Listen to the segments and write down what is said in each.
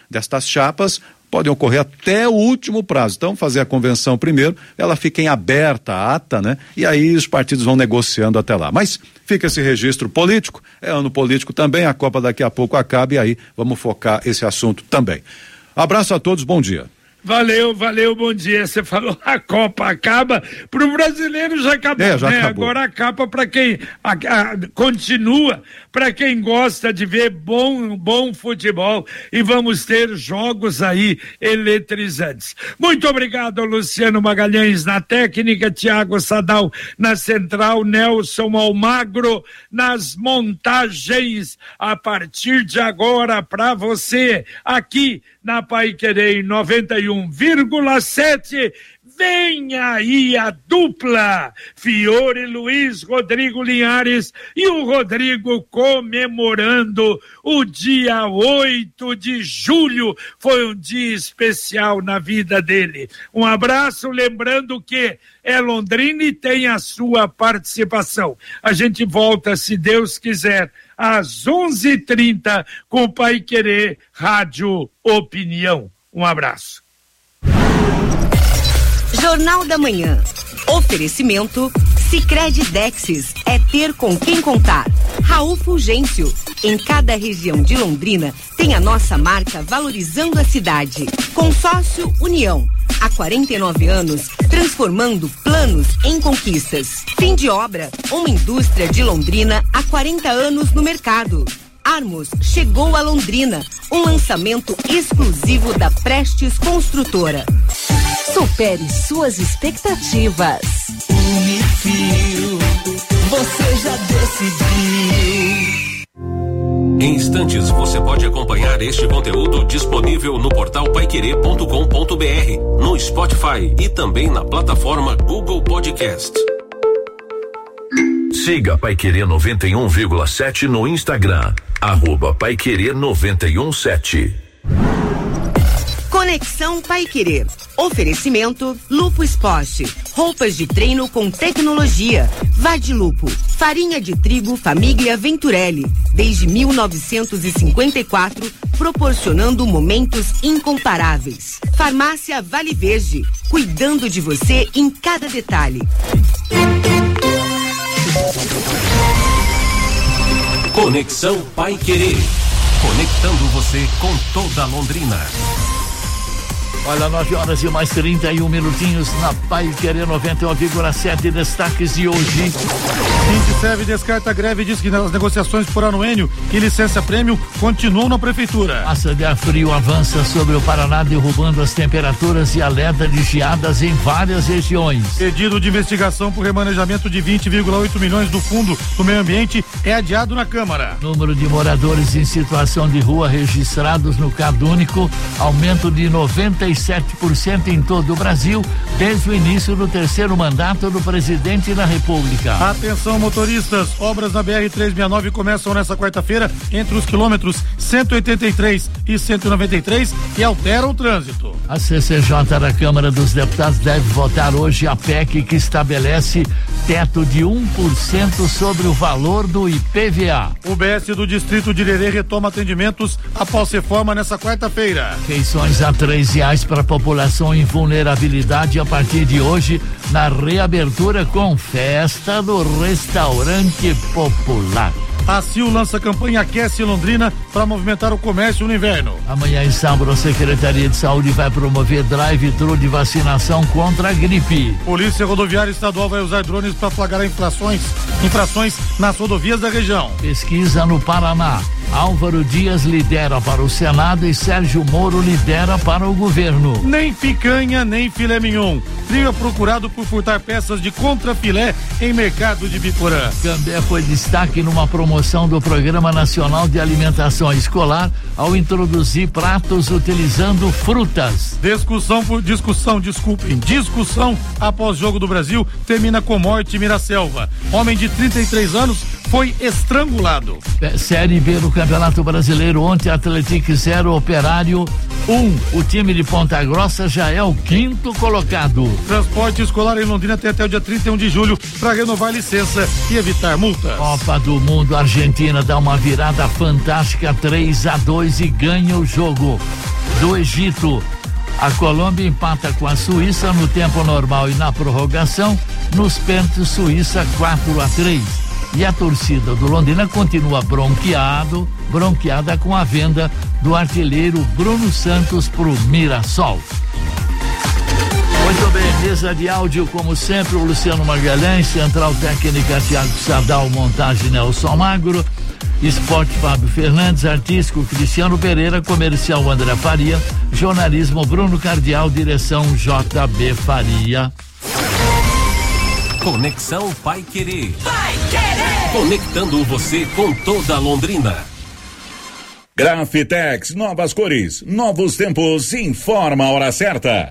destas chapas podem ocorrer até o último prazo. Então, fazer a convenção primeiro, ela fica em aberta a ata, né? E aí os partidos vão negociando até lá. Mas fica esse registro político, é ano político também, a Copa daqui a pouco acaba e aí vamos focar esse assunto também. Abraço a todos, bom dia. Valeu, bom dia. Você falou a Copa acaba, pro brasileiro já acabou, já né? acabou. Agora acaba para quem continua, para quem gosta de ver bom futebol, e vamos ter jogos aí eletrizantes. Muito obrigado, Luciano Magalhães na técnica, Tiago Sadal na central, Nelson Almagro nas montagens. A partir de agora, para você, aqui na Paiquerê 91,7, vem aí a dupla Fiore Luiz, Rodrigo Linhares, e o Rodrigo comemorando o dia 8 de julho, foi um dia especial na vida dele. Um abraço, lembrando que é Londrina e tem a sua participação. A gente volta, se Deus quiser, às 11h30 com o Paiquerê Rádio Opinião. Um abraço. Jornal da Manhã. Oferecimento Sicredi Dexis, é ter com quem contar. Raul Fulgêncio, em cada região de Londrina tem a nossa marca valorizando a cidade. Consórcio União, há 49 anos transformando planos em conquistas. Fim de obra, uma indústria de Londrina há 40 anos no mercado. Armos chegou a Londrina, um lançamento exclusivo da Prestes Construtora. Supere suas expectativas. Unifil, você já decidiu. Em instantes você pode acompanhar este conteúdo disponível no portal paiquerê.com.br, no Spotify e também na plataforma Google Podcast. Siga Paiquerê 91,7 no Instagram, @Paiquerê 91,7. Conexão Paiquerê. Oferecimento Lupo Esporte, roupas de treino com tecnologia. Vadilupo, farinha de trigo Família Venturelli, desde 1954, proporcionando momentos incomparáveis. Farmácia Vale Verde, cuidando de você em cada detalhe. Conexão Paiquerê, conectando você com toda Londrina. Olha, 9 horas e mais 31 minutinhos na Paiquerê 91,7, destaques de hoje. Sindserv descarta a greve e diz que as negociações por anuênio e licença prêmio continuam na prefeitura. Massa de ar frio avança sobre o Paraná, derrubando as temperaturas e alerta de geadas em várias regiões. Pedido de investigação por remanejamento de 20,8 milhões do Fundo do Meio Ambiente é adiado na Câmara. Número de moradores em situação de rua registrados no CadÚnico, aumento de 97% em todo o Brasil desde o início do terceiro mandato do presidente da República. Atenção, motoristas, obras na BR-369 começam nesta quarta-feira entre os quilômetros 183 e 193 e alteram o trânsito. A CCJ da Câmara dos Deputados deve votar hoje a PEC que estabelece teto de 1% sobre o valor do IPVA. O BS do Distrito de Irerê retoma atendimentos após reforma nessa quarta-feira. Refeições a R$3 para a população em vulnerabilidade a partir de hoje, na reabertura com festa do Restaurante Popular. A CIL lança campanha Aquece Londrina para movimentar o comércio no inverno. Amanhã em sábado, a Secretaria de Saúde vai promover drive-thru de vacinação contra a gripe. Polícia Rodoviária Estadual vai usar drones para flagrar infrações nas rodovias da região. Pesquisa no Paraná. Álvaro Dias lidera para o Senado e Sérgio Moro lidera para o governo. Nem picanha, nem filé mignon. Trio é procurado por furtar peças de contrafilé em mercado de Biporã. Cambé foi destaque numa promoção do Programa Nacional de Alimentação Escolar ao introduzir pratos utilizando frutas. Discussão após Jogo do Brasil termina com morte em Miraselva. Homem de 33 anos foi estrangulado. Série B do Campeonato Brasileiro, ontem Atlético 0, Operário 1. O time de Ponta Grossa já é o 5º colocado. Transporte escolar em Londrina tem até o dia 31 de julho para renovar a licença e evitar multas. Copa do Mundo, Argentina dá uma virada fantástica 3-2 e ganha o jogo. do Egito. A Colômbia empata com a Suíça no tempo normal e na prorrogação. Nos pênaltis, Suíça 4-3. E a torcida do Londrina continua bronqueada com a venda do artilheiro Bruno Santos pro Mirassol. Muito bem, mesa de áudio, como sempre, o Luciano Magalhães, Central Técnica Thiago Sadal, montagem Nelson Magro, Esporte Fábio Fernandes, artístico Cristiano Pereira, comercial André Faria, jornalismo Bruno Cardial, direção JB Faria. Conexão Paiquerê. Conectando você com toda a Londrina. Grafitex, novas cores, novos tempos, informa a hora certa.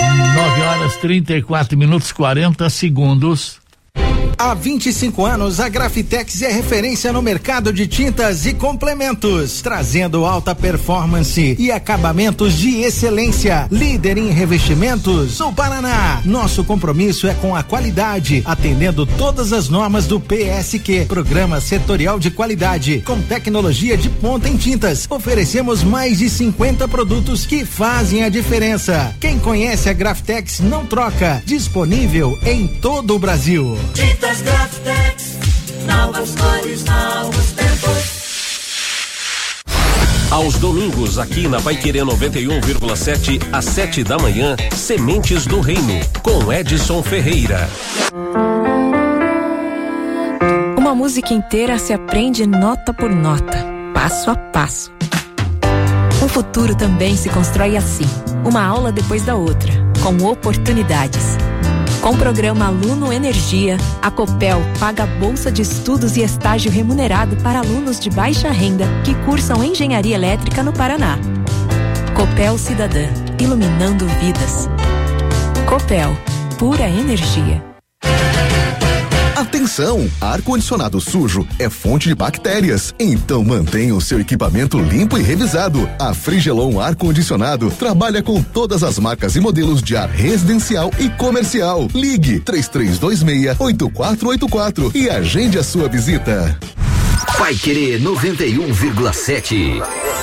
9h34, 40 segundos. Há 25 anos, a Grafitex é referência no mercado de tintas e complementos, trazendo alta performance e acabamentos de excelência. Líder em revestimentos no Paraná. Nosso compromisso é com a qualidade, atendendo todas as normas do PSQ, Programa Setorial de Qualidade, com tecnologia de ponta em tintas. Oferecemos mais de 50 produtos que fazem a diferença. Quem conhece a Grafitex não troca. Disponível em todo o Brasil. Tintas Grafitex, novas cores, novos tempos. Aos domingos, aqui na Paiquerê 91,7, às 7 da manhã, Sementes do Reino, com Edson Ferreira. Uma música inteira se aprende nota por nota, passo a passo. Um futuro também se constrói assim, uma aula depois da outra, com oportunidades. Com o programa Aluno Energia, a Copel paga bolsa de estudos e estágio remunerado para alunos de baixa renda que cursam engenharia elétrica no Paraná. Copel Cidadã, iluminando vidas. Copel, pura energia. Atenção! Ar-condicionado sujo é fonte de bactérias. Então mantenha o seu equipamento limpo e revisado. A Frigelon Ar-condicionado trabalha com todas as marcas e modelos de ar residencial e comercial. Ligue 3326-8484 e agende a sua visita. Paiquerê 91,7.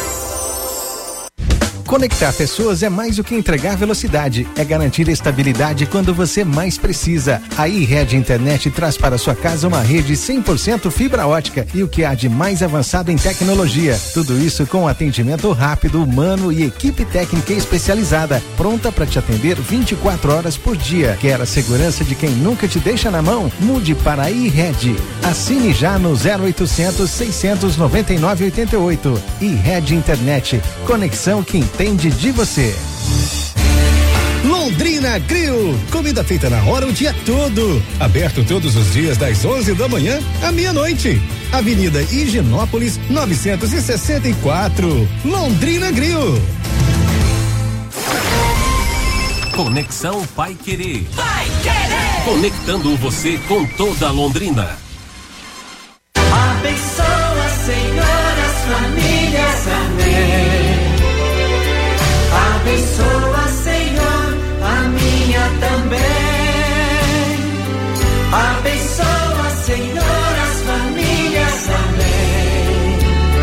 Conectar pessoas é mais do que entregar velocidade, é garantir estabilidade quando você mais precisa. A iRede Internet traz para sua casa uma rede 100% fibra ótica e o que há de mais avançado em tecnologia. Tudo isso com atendimento rápido, humano e equipe técnica especializada, pronta para te atender 24 horas por dia. Quer a segurança de quem nunca te deixa na mão? Mude para a iRede. Assine já no 0800 699 88. iRede Internet. Conexão que entende de você. Londrina Grill, comida feita na hora o dia todo, aberto todos os dias das 11 da manhã à meia-noite. Avenida Higienópolis 964, Londrina Grill. Conexão Paiquerê. Conectando você com toda a Londrina. Abençoa, Senhor, as famílias, amém. Abençoa, Senhor, a minha também. Abençoa, Senhor, as famílias, amém.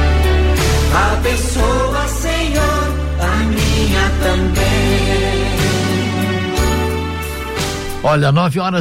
Abençoa, Senhor, a minha também. Olha,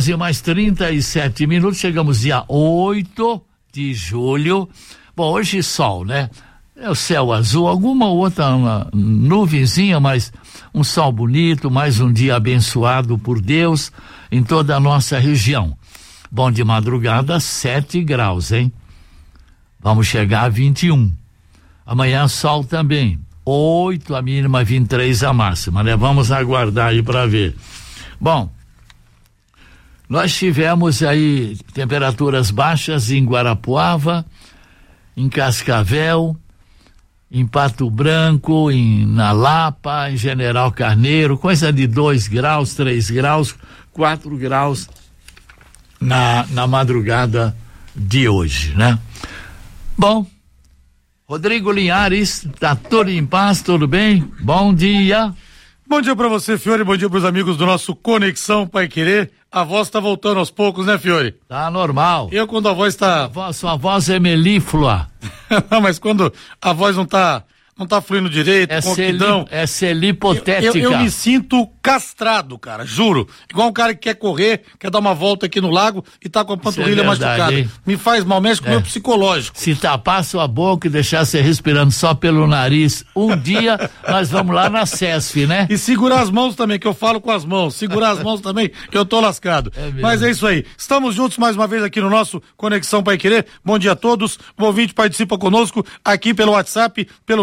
9h37, chegamos dia 8 de julho. Bom, hoje sol, né? É o céu azul, alguma outra nuvenzinha, mas um sol bonito, mais um dia abençoado por Deus em toda a nossa região. Bom, de madrugada 7 graus, hein? Vamos chegar a 21. Amanhã sol também, 8 a mínima, 23 a máxima, né? Vamos aguardar aí para ver. Bom, nós tivemos aí temperaturas baixas em Guarapuava, em Cascavel, em Pato Branco, na Lapa, em General Carneiro, coisa de 2 graus, 3 graus, 4 graus na madrugada de hoje, né? Bom, Rodrigo Linhares, tá tudo em paz, tudo bem? Bom dia. Bom dia pra você, Fiore, bom dia pros amigos do nosso Conexão Paiquerê. A voz tá voltando aos poucos, né, Fiore? Tá normal. Eu, quando a voz tá... Sua voz é melíflua. Não, mas quando a voz não tá não tá fluindo direito, é celipotética. Eu me sinto castrado, cara, juro. Igual um cara que quer correr, quer dar uma volta aqui no lago e tá com a panturrilha machucada. Hein? Me faz mal, mexe com o meu psicológico. Se tapar sua boca e deixar você respirando só pelo nariz, um dia nós vamos lá na CESF, né? E segurar as mãos também, que eu falo com as mãos. Segurar as mãos também, eu tô lascado. Mas é isso aí. Estamos juntos mais uma vez aqui no nosso Conexão Paiquerê. Bom dia a todos. O ouvinte participa conosco aqui pelo WhatsApp, pelo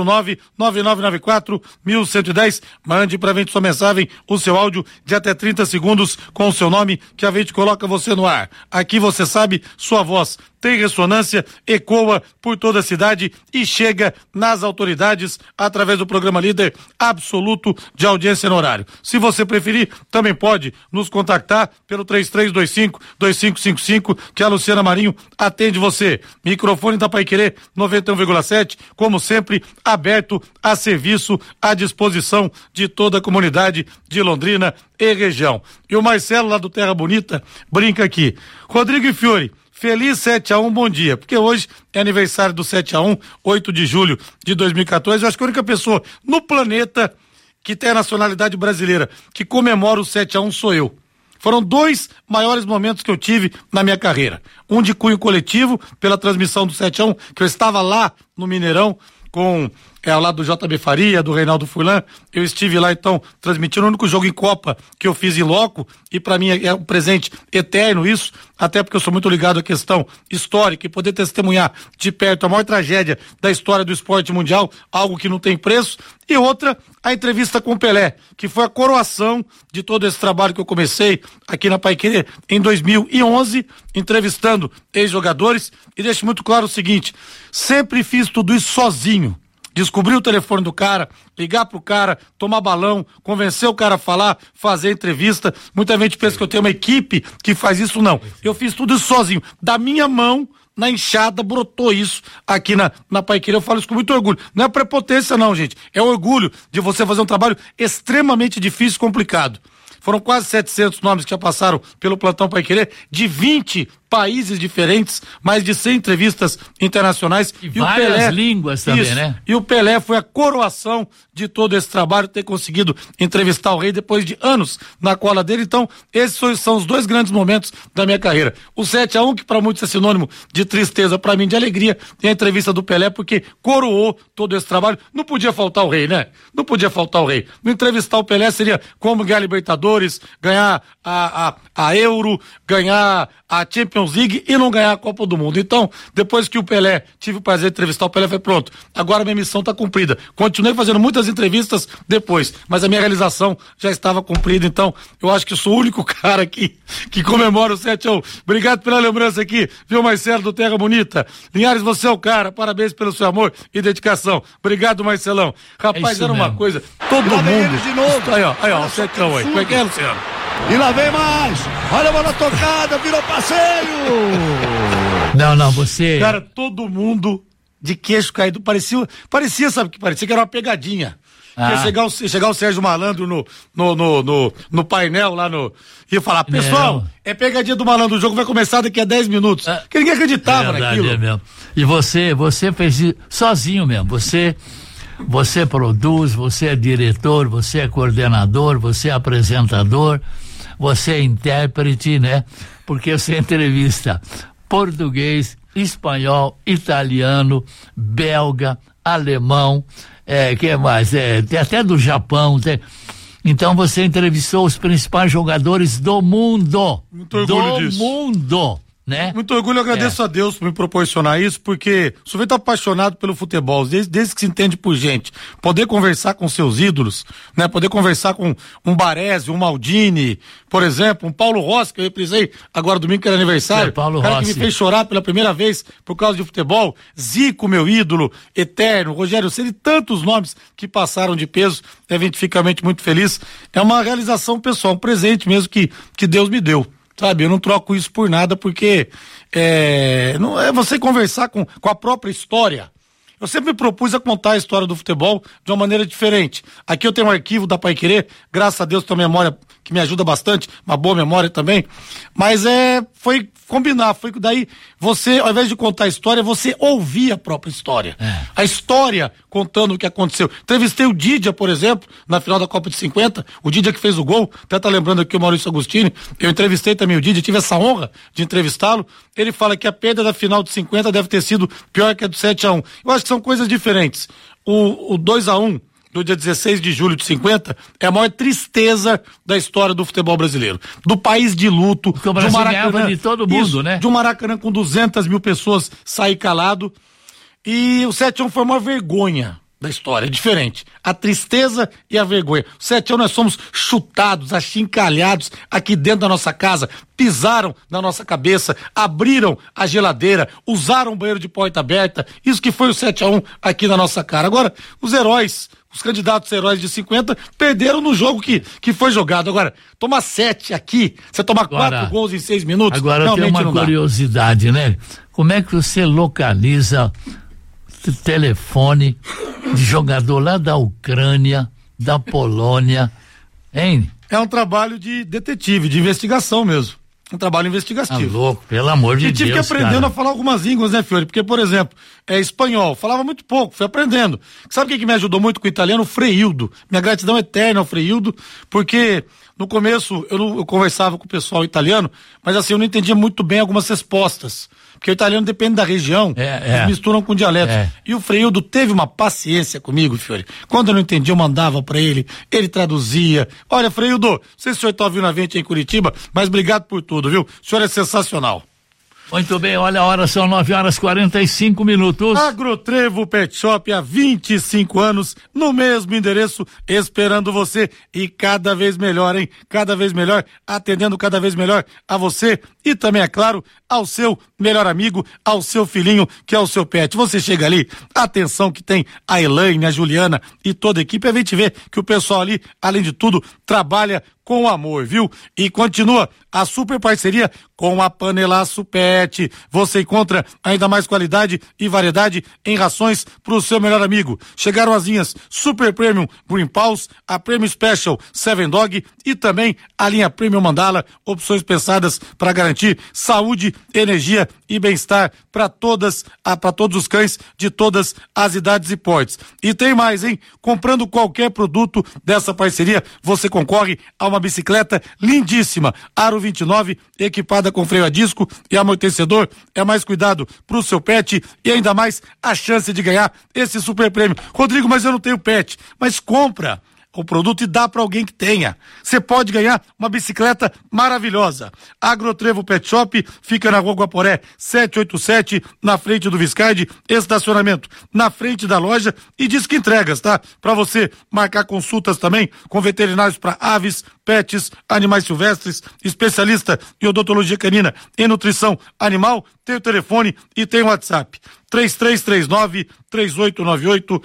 99994-1110. Mande pra gente sua mensagem, o seu áudio de até 30 segundos com o seu nome, que a gente coloca você no ar. Aqui você sabe, sua voz tem ressonância, ecoa por toda a cidade e chega nas autoridades através do programa líder absoluto de audiência no horário. Se você preferir, também pode nos contactar pelo 3325-2555, que a Luciana Marinho atende você. Microfone da Paiquerê 91,7, como sempre, aberto a serviço, à disposição de toda a comunidade de Londrina e região. E o Marcelo lá do Terra Bonita brinca aqui. Rodrigo e Fiore, feliz 7-1, bom dia, porque hoje é aniversário do 7-1, 8 de julho de 2014, eu acho que a única pessoa no planeta que tem a nacionalidade brasileira que comemora o 7-1 sou eu. Foram 2 maiores momentos que eu tive na minha carreira, um de cunho coletivo, pela transmissão do 7-1, que eu estava lá no Mineirão, com ao lado do JB Faria, do Reinaldo Furlan, eu estive lá então transmitindo o único jogo em Copa que eu fiz em loco, e para mim é um presente eterno isso, até porque eu sou muito ligado à questão histórica e poder testemunhar de perto a maior tragédia da história do esporte mundial, algo que não tem preço. E outra, a entrevista com o Pelé, que foi a coroação de todo esse trabalho que eu comecei aqui na Paiquerê em 2011, entrevistando ex-jogadores, e deixo muito claro o seguinte, sempre fiz tudo isso sozinho. Descobrir o telefone do cara, ligar pro cara, tomar balão, convencer o cara a falar, fazer entrevista. Muita gente pensa que eu tenho uma equipe que faz isso, não. Eu fiz tudo isso sozinho. Da minha mão, na enxada, brotou isso aqui na Paiquerê. Eu falo isso com muito orgulho. Não é prepotência não, gente. É orgulho de você fazer um trabalho extremamente difícil e complicado. Foram quase 700 nomes que já passaram pelo Plantão Paiquerê, de 20 países diferentes, mais de 100 entrevistas internacionais. E várias o Pelé, línguas também, né? E o Pelé foi a coroação de todo esse trabalho, ter conseguido entrevistar o rei depois de anos na cola dele. Então, esses são os 2 grandes momentos da minha carreira. O 7-1, que para muitos é sinônimo de tristeza, para mim de alegria, e a entrevista do Pelé, porque coroou todo esse trabalho. Não podia faltar o rei, né? Não podia faltar o rei. Não entrevistar o Pelé seria como ganhar a Libertadores, ganhar a Euro, ganhar a Champions League e não ganhar a Copa do Mundo. Então, depois que o Pelé, tive o prazer de entrevistar o Pelé, foi pronto. Agora minha missão está cumprida. Continuei fazendo muitas entrevistas depois, mas a minha realização já estava cumprida. Então, eu acho que eu sou o único cara aqui que comemora o 7-1. Obrigado pela lembrança aqui, viu, Marcelo do Terra Bonita? Linhares, você é o cara. Parabéns pelo seu amor e dedicação. Obrigado, Marcelão. Rapaz, era uma coisa, todo mundo. De novo. Aí, ó, o 7-1 aí. Como é que é, Luciano? E lá vem mais. Olha a bola tocada, virou passeio. Não, você... Cara, todo mundo de queixo caído. Parecia, sabe o que parecia? Que era uma pegadinha. Ia chegar o Sérgio Malandro no painel lá no... Ia falar, pessoal, é pegadinha do Malandro, o jogo vai começar daqui a 10 minutos. Porque ninguém acreditava naquilo. É mesmo. E você fez isso sozinho mesmo. Você produz, você é diretor, você é coordenador, você é apresentador, você é intérprete, né? Porque você entrevista português, espanhol, italiano, belga, alemão, que mais? Tem até do Japão, Então você entrevistou os principais jogadores do mundo. Muito orgulho disso. Do mundo. Né? Muito orgulho, eu agradeço a Deus por me proporcionar isso, porque o sujeito é apaixonado pelo futebol, desde que se entende por gente. Poder conversar com seus ídolos, né? Poder conversar com um Baresi, um Maldini, por exemplo, um Paulo Rossi, que eu reprisei agora domingo, que era aniversário. Paulo cara Rossi. Que me fez chorar pela primeira vez por causa de futebol. Zico, meu ídolo, eterno, Rogério Ceni, tantos nomes que passaram de peso. A gente fica muito feliz. É uma realização pessoal, um presente mesmo que Deus me deu. Sabe, eu não troco isso por nada, porque não é você conversar com a própria história. eu sempre me propus a contar a história do futebol de uma maneira diferente. Aqui eu tenho um arquivo da Paiquerê, graças a Deus tenho uma memória que me ajuda bastante, uma boa memória também, mas foi combinar, foi daí você, ao invés de contar a história, você ouvir a própria história. A história contando o que aconteceu. Entrevistei o Didia, por exemplo, na final da Copa de 50, o Didia que fez o gol, até tá lembrando aqui o Maurício Agostini, eu entrevistei também o Didia, tive essa honra de entrevistá-lo, ele fala que a perda da final de 50 deve ter sido pior que a do 7-1. Eu acho que são coisas diferentes. O 2-1 do dia 16 de julho de 50 é a maior tristeza da história do futebol brasileiro. Do país de luto, porque o Brasil ganhava de todo mundo, né? De um Maracanã com 200 mil pessoas sair calado. E o 7-1 foi uma vergonha da história, é diferente. A tristeza e a vergonha. O 7-1 nós somos chutados, achincalhados aqui dentro da nossa casa, pisaram na nossa cabeça, abriram a geladeira, usaram o banheiro de porta aberta, isso que foi o 7-1 aqui na nossa cara. Agora, os heróis, os candidatos heróis de 50 perderam no jogo que foi jogado. Agora, tomar 7 aqui, você tomar 4 gols em 6 minutos, agora tem uma curiosidade, né? Como é que você localiza telefone de jogador lá da Ucrânia, da Polônia, hein? É um trabalho de detetive, de investigação mesmo. Um trabalho investigativo. Tá louco, pelo amor de Deus. E tive que aprendendo a falar algumas línguas, né, Fiore? Porque, por exemplo, espanhol, falava muito pouco, fui aprendendo. Sabe o que me ajudou muito com o italiano? O Freildo. Minha gratidão eterna ao Freildo, porque no começo eu conversava com o pessoal italiano, mas assim, eu não entendia muito bem algumas respostas. Porque o italiano depende da região, eles misturam com dialetos. E o Freildo teve uma paciência comigo, Fiore. Quando eu não entendia, eu mandava pra ele traduzia. Olha, Freildo, não sei se o senhor tá ouvindo a gente em Curitiba, mas obrigado por tudo, viu? O senhor é sensacional. Muito bem, olha a hora, são 9h45. Agrotrevo Pet Shop há 25 anos, no mesmo endereço, esperando você e cada vez melhor, hein? Cada vez melhor, atendendo cada vez melhor a você e também, é claro, ao seu melhor amigo, ao seu filhinho, que é o seu pet. Você chega ali, atenção que tem a Elaine, a Juliana e toda a equipe, a gente vê que o pessoal ali, além de tudo, trabalha com amor, viu? E continua a super parceria com a Panelaço Pet. Você encontra ainda mais qualidade e variedade em rações pro seu melhor amigo. Chegaram as linhas Super Premium Green Paws, a Premium Special Seven Dog e também a linha Premium Mandala, opções pensadas para garantir saúde, energia e bem-estar para todos os cães de todas as idades e portes. E tem mais, hein? Comprando qualquer produto dessa parceria, você concorre a uma bicicleta lindíssima, Aro 29, equipada com freio a disco e amortecedor. É mais cuidado pro seu pet e ainda mais a chance de ganhar esse super prêmio. Rodrigo, mas eu não tenho pet. Mas compra o produto e dá para alguém que tenha. Você pode ganhar uma bicicleta maravilhosa. Agrotrevo Pet Shop fica na Rua Guaporé 787, na frente do Viscardi, estacionamento na frente da loja e diz que entregas, tá? Para você marcar consultas também com veterinários para aves, pets, animais silvestres, especialista em odontologia canina e nutrição animal, tem o telefone e tem o WhatsApp. 3339-3898,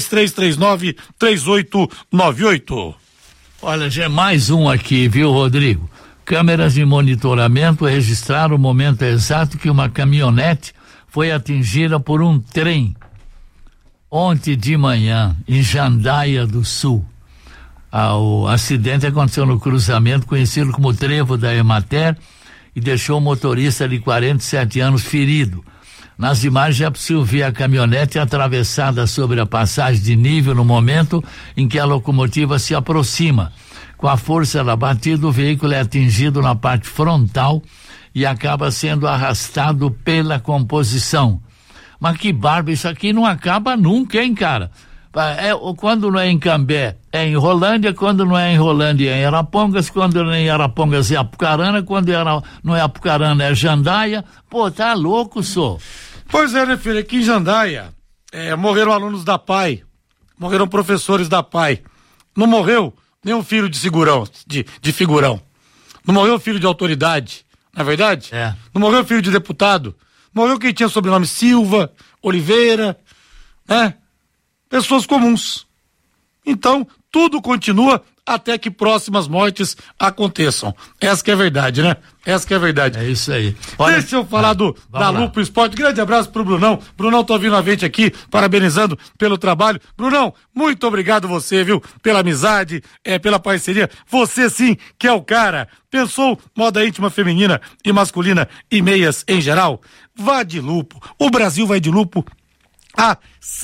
3339-3898. Olha, já é mais um aqui, viu, Rodrigo? Câmeras de monitoramento registraram o momento exato que uma caminhonete foi atingida por um trem ontem de manhã, em Jandaia do Sul. O acidente aconteceu no cruzamento conhecido como Trevo da Emater e deixou o motorista de 47 anos ferido. Nas imagens é possível ver a caminhonete atravessada sobre a passagem de nível no momento em que a locomotiva se aproxima. Com a força da batida, o veículo é atingido na parte frontal e acaba sendo arrastado pela composição. Mas que barba, isso aqui não acaba nunca, hein, cara? Quando não é em Cambé, é em Rolândia, quando não é em Rolândia, é em Arapongas, quando não é em Arapongas, é Apucarana, quando não é Apucarana, é Jandaia. Pô, tá louco, só. Pois é, né, filho? Aqui em Jandaia, morreram alunos da PAI, morreram professores da PAI. Não morreu nenhum filho de figurão. Não morreu filho de autoridade, não é verdade? Não morreu filho de deputado. Morreu quem tinha sobrenome Silva, Oliveira, né? Pessoas comuns. Então, tudo continua até que próximas mortes aconteçam. Essa que é a verdade, né? Essa que é a verdade. É isso aí. Deixa eu falar da Lupo Esporte. Grande abraço pro Brunão. Brunão tá ouvindo a gente aqui, parabenizando pelo trabalho. Brunão, muito obrigado você, viu? Pela amizade, pela parceria. Você sim que é o cara. Pensou moda íntima feminina e masculina e meias em geral? Vá de Lupo. O Brasil vai de Lupo há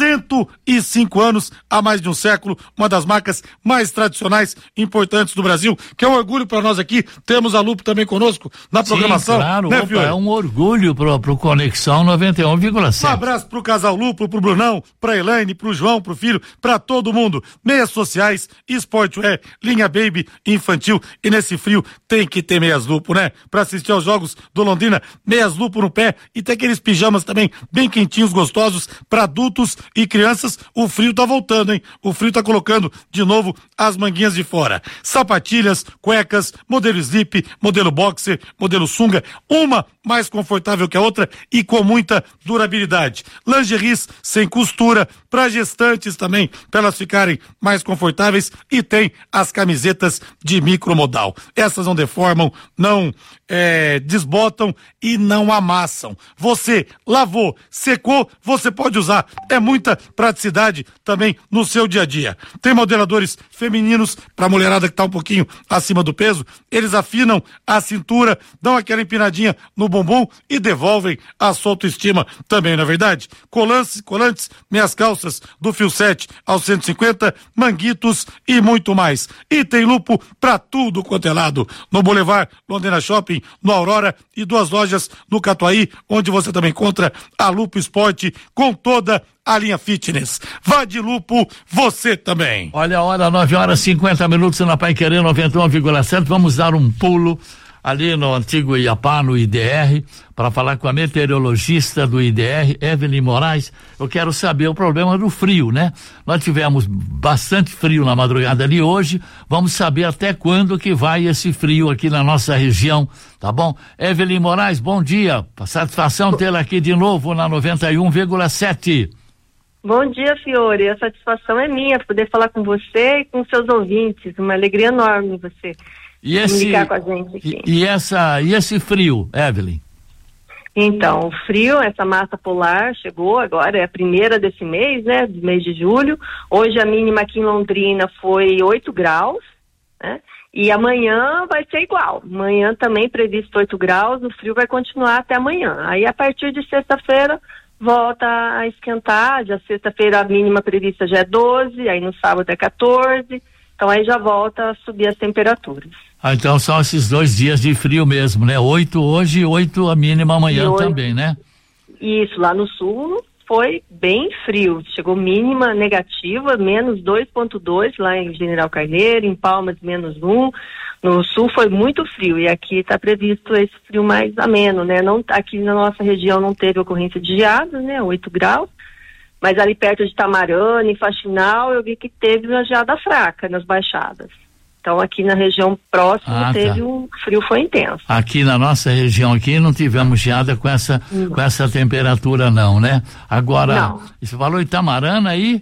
105 anos, há mais de um século, uma das marcas mais tradicionais e importantes do Brasil, que é um orgulho para nós aqui. Temos a Lupo também conosco na programação. Sim, claro, né, é um orgulho pro Conexão 91,7. Um abraço pro casal Lupo, pro Brunão, pra Elaine, pro João, pro filho, pra todo mundo. Meias sociais, sportwear, linha baby, infantil, e nesse frio tem que ter meias Lupo, né? Pra assistir aos jogos do Londrina, meias Lupo no pé, e tem aqueles pijamas também bem quentinhos, gostosos, pra adultos e crianças. O frio tá voltando, hein? O frio tá colocando de novo as manguinhas de fora. Sapatilhas, cuecas, modelo slip, modelo boxer, modelo sunga, uma mais confortável que a outra e com muita durabilidade. Lingeries sem costura, para gestantes também, para elas ficarem mais confortáveis, e tem as camisetas de micromodal. Essas não deformam, não desbotam e não amassam. Você lavou, secou, você pode usar. É muita praticidade também no seu dia a dia. Tem modeladores femininos para mulherada que tá um pouquinho acima do peso. Eles afinam a cintura, dão aquela empinadinha no bumbum e devolvem a sua autoestima também, não é verdade? Colantes, meias calças do fio 7 ao 150, manguitos e muito mais. E tem Lupo pra tudo quanto é lado. No Boulevard Londrina Shopping, no Aurora, e 2 lojas no Catuaí, onde você também encontra a Lupo Esporte com toda a linha fitness. Vá de Lupo, você também. Olha a hora, 9h50 na Paiquerê 91,7. Vamos dar um pulo ali no antigo Iapá, no IDR, para falar com a meteorologista do IDR, Evelyn Moraes. Eu quero saber o problema do frio, né? Nós tivemos bastante frio na madrugada de hoje, vamos saber até quando que vai esse frio aqui na nossa região, tá bom? Evelyn Moraes, bom dia, satisfação tê-la aqui de novo na 91,7. Bom dia, Fiore, a satisfação é minha, poder falar com você e com seus ouvintes, uma alegria enorme você comunicar com a gente aqui. E esse frio, Evelyn? Então, o frio, essa massa polar chegou agora, é a primeira desse mês, né, do mês de julho. Hoje a mínima aqui em Londrina foi 8 graus, né, e amanhã vai ser igual. Amanhã também previsto 8 graus, o frio vai continuar até amanhã. Aí a partir de sexta-feira volta a esquentar, já sexta-feira a mínima prevista já é 12, aí no sábado é 14, então aí já volta a subir as temperaturas. Então são esses 2 dias de frio mesmo, né? 8 hoje e 8 a mínima amanhã também, né? Isso, lá no sul foi bem frio, chegou mínima negativa, menos 2,2 lá em General Carneiro, em Palmas menos 1, no sul foi muito frio e aqui está previsto esse frio mais ameno, né? Não, aqui na nossa região não teve ocorrência de geada, né? 8 graus, mas ali perto de Tamarana, em Faxinal, eu vi que teve uma geada fraca nas baixadas. Então aqui na região próxima teve um frio, foi intenso. Aqui na nossa região aqui não tivemos geada com essa temperatura não, né? Agora, não. Você falou Itamarana aí?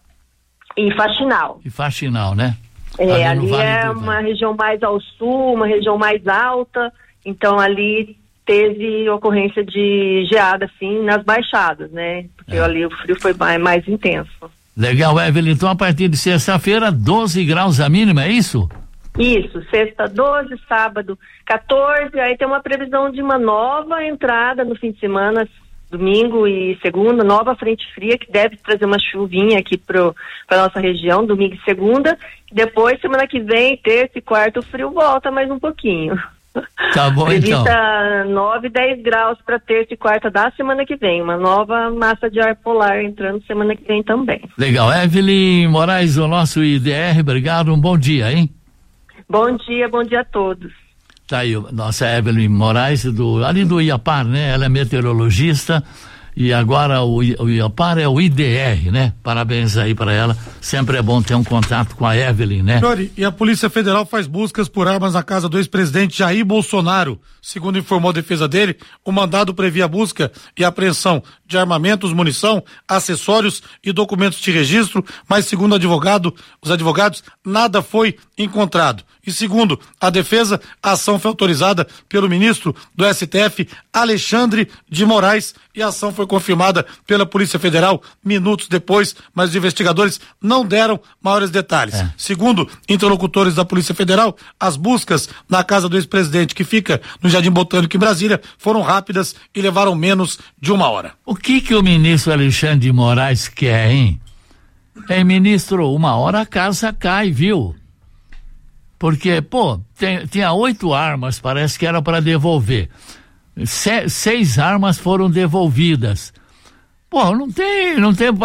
E Faxinal. E Faxinal, né? Ali é uma região mais ao sul, uma região mais alta, então ali teve ocorrência de geada assim nas baixadas, né? Porque ali o frio foi mais intenso. Legal, Evelyn. Então, a partir de sexta-feira, 12 graus a mínima, é isso? Isso, sexta 12, sábado 14, aí tem uma previsão de uma nova entrada no fim de semana, domingo e segunda, nova frente fria que deve trazer uma chuvinha aqui para nossa região, domingo e segunda. Depois, semana que vem, terça e quarta, o frio volta mais um pouquinho. Tá bom, então. Prevista 9, 10 graus para terça e quarta da semana que vem. Uma nova massa de ar polar entrando semana que vem também. Legal. Evelyn Moraes, o nosso IDR, obrigado. Um bom dia, hein? Bom dia a todos. Tá aí, nossa Evelyn Moraes, ali do Iapar, né? Ela é meteorologista E agora o IAPAR é o IDR, né? Parabéns aí para ela. Sempre é bom ter um contato com a Evelyn, né? E a Polícia Federal faz buscas por armas na casa do ex-presidente Jair Bolsonaro. Segundo informou a defesa dele, o mandado previa a busca e apreensão de armamentos, munição, acessórios e documentos de registro, mas segundo os advogados, nada foi encontrado. E segundo a defesa, a ação foi autorizada pelo ministro do STF, Alexandre de Moraes, e a ação foi confirmada pela Polícia Federal minutos depois, mas os investigadores não deram maiores detalhes. Segundo interlocutores da Polícia Federal, as buscas na casa do ex-presidente, que fica no Jardim Botânico em Brasília, foram rápidas e levaram menos de 1 hora. O que o ministro Alexandre de Moraes quer, hein? Ministro, 1 hora a casa cai, viu? Porque, tinha 8 armas, parece que era para devolver. 6 armas foram devolvidas. Não tem,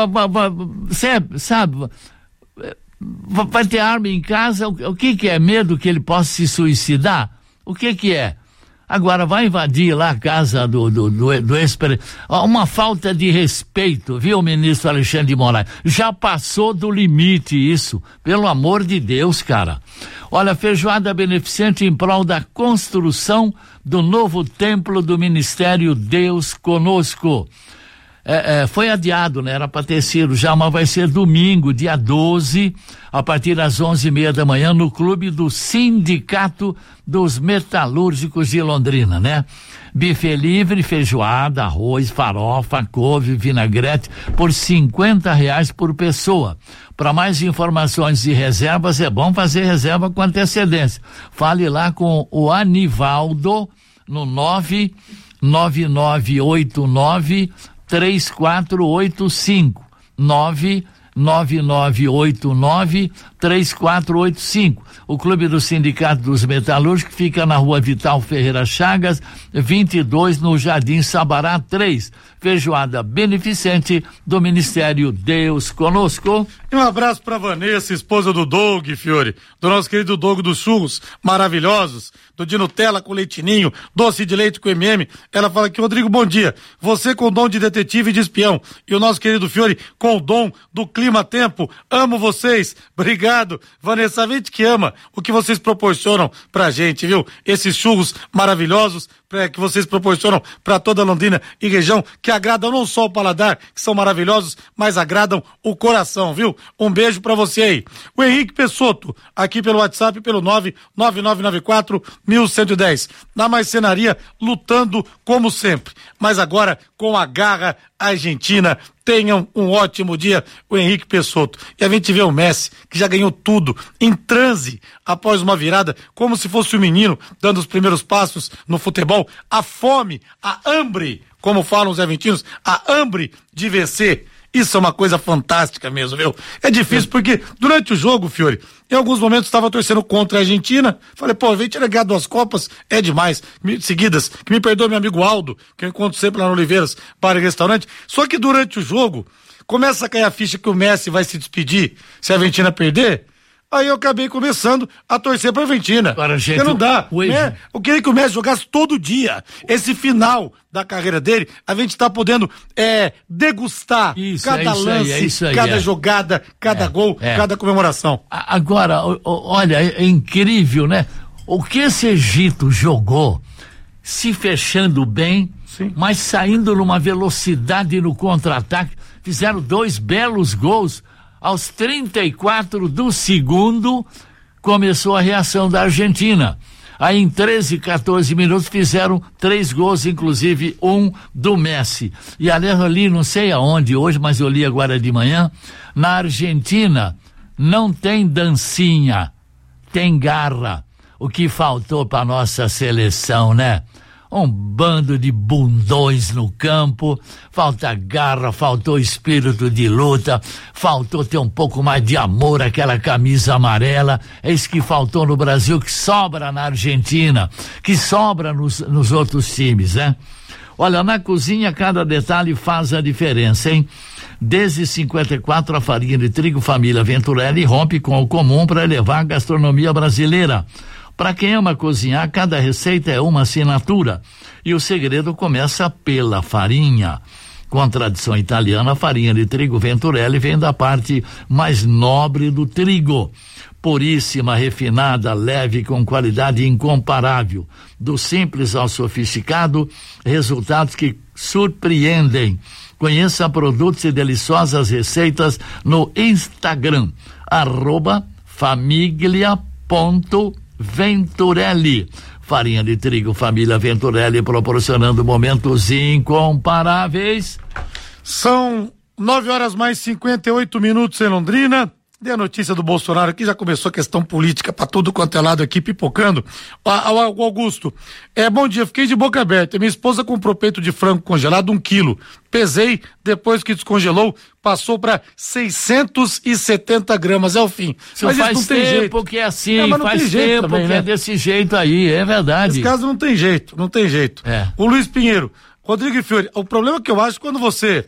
sabe, vai ter arma em casa, o que é? Medo que ele possa se suicidar? O que é? Agora vai invadir lá a casa do ex-presidente. Uma falta de respeito, viu, ministro Alexandre de Moraes? Já passou do limite isso, pelo amor de Deus, cara. Olha, feijoada beneficente em prol da construção do novo templo do Ministério Deus Conosco. Foi adiado, né? Era para ter sido já, mas vai ser domingo, dia 12, a partir das 11:30 da manhã, no clube do Sindicato dos Metalúrgicos de Londrina, né? Buffet livre, feijoada, arroz, farofa, couve, vinagrete, por R$50 por pessoa. Para mais informações e reservas, é bom fazer reserva com antecedência. Fale lá com o Anivaldo no 99989-3485 99989-3485. O Clube do Sindicato dos Metalúrgicos fica na Rua Vital Ferreira Chagas, 22, no Jardim Sabará 3. Feijoada beneficente do Ministério Deus Conosco. E um abraço pra Vanessa, esposa do Doug, Fiore, do nosso querido Doug dos churros maravilhosos, do de Nutella com leitinho, doce de leite com MM. Ela fala aqui: Rodrigo, bom dia. Você com o dom de detetive e de espião, e o nosso querido Fiore com o dom do clima-tempo. Amo vocês. Obrigado, Vanessa. A gente que ama o que vocês proporcionam pra gente, viu? Esses churros maravilhosos que vocês proporcionam para toda Londrina e região, que agradam não só o paladar, que são maravilhosos, mas agradam o coração, viu? Um beijo para você aí. O Henrique Pessotto, aqui pelo WhatsApp, pelo 99994-1110. Na marcenaria, lutando como sempre, mas agora com a garra argentina. Tenham um ótimo dia, o Henrique Pessotto. E a gente vê o Messi, que já ganhou tudo, em transe, após uma virada, como se fosse um menino, dando os primeiros passos no futebol. A fome, a hambre, como falam os argentinos, a hambre de vencer. Isso é uma coisa fantástica mesmo, viu? É difícil porque durante o jogo, Fiore, em alguns momentos estava torcendo contra a Argentina. Falei, a gente ganhar 2 Copas é demais, seguidas. Que me perdoe meu amigo Aldo, que eu encontro sempre lá no Oliveiras Bar e Restaurante. Só que durante o jogo, começa a cair a ficha que o Messi vai se despedir se a Argentina perder. Aí eu acabei começando a torcer pra Argentina. Porque não dá, né? Eu queria que o Messi jogasse todo dia. Esse final da carreira dele, a gente tá podendo degustar cada lance, cada jogada, cada gol, cada comemoração. Agora, olha, é incrível, né? O que esse Egito jogou, se fechando bem, mas saindo numa velocidade no contra-ataque, fizeram 2 belos gols. Aos 34 do segundo, começou a reação da Argentina. Aí em 13, 14 minutos fizeram 3 gols, inclusive um do Messi. E aliás, eu li, não sei aonde hoje, mas eu li agora de manhã, na Argentina não tem dancinha, tem garra. O que faltou para nossa seleção, né? Um bando de bundões no campo, falta garra, faltou espírito de luta, faltou ter um pouco mais de amor àquela camisa amarela. É isso que faltou no Brasil, que sobra na Argentina, que sobra nos outros times, né? Olha, na cozinha cada detalhe faz a diferença, hein? Desde 54 a farinha de trigo família Venturelli rompe com o comum para elevar a gastronomia brasileira. Para quem ama cozinhar, cada receita é uma assinatura. E o segredo começa pela farinha. Com tradição italiana, a farinha de trigo Venturelli vem da parte mais nobre do trigo. Puríssima, refinada, leve, com qualidade incomparável. Do simples ao sofisticado, resultados que surpreendem. Conheça produtos e deliciosas receitas no Instagram, @famiglia.venturelli. Farinha de trigo Família Venturelli, proporcionando momentos incomparáveis. São 9h mais 58 em Londrina. Dê a notícia do Bolsonaro aqui, já começou a questão política para tudo quanto é lado aqui, pipocando. O Augusto, bom dia, fiquei de boca aberta. Minha esposa comprou peito de frango congelado, 1 quilo. Pesei, depois que descongelou, passou para 670 gramas, é o fim. Mas faz não tem tempo jeito. Que é assim, faz tempo também, que é desse jeito aí, é verdade. Nesse caso não tem jeito. O Luiz Pinheiro, Rodrigo e Fiore, o problema que eu acho quando você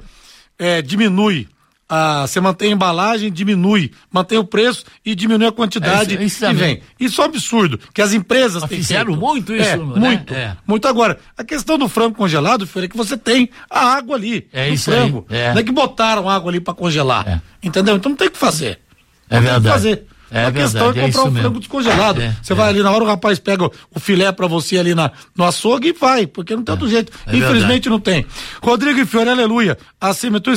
diminui, você mantém a embalagem, mantém o preço e diminui a quantidade que vem. Isso é um absurdo, que as empresas têm fizeram muito isso, né? Muito. Agora, a questão do frango congelado, Fiore, é que você tem a água ali, no frango. Não é que botaram água ali para congelar, entendeu? Então não tem o que fazer. É verdade. A questão é comprar um frango descongelado. Você vai ali na hora, o rapaz pega o filé pra você ali no açougue e vai, porque não tem outro jeito. Infelizmente não tem. Rodrigo e Fiore, aleluia. A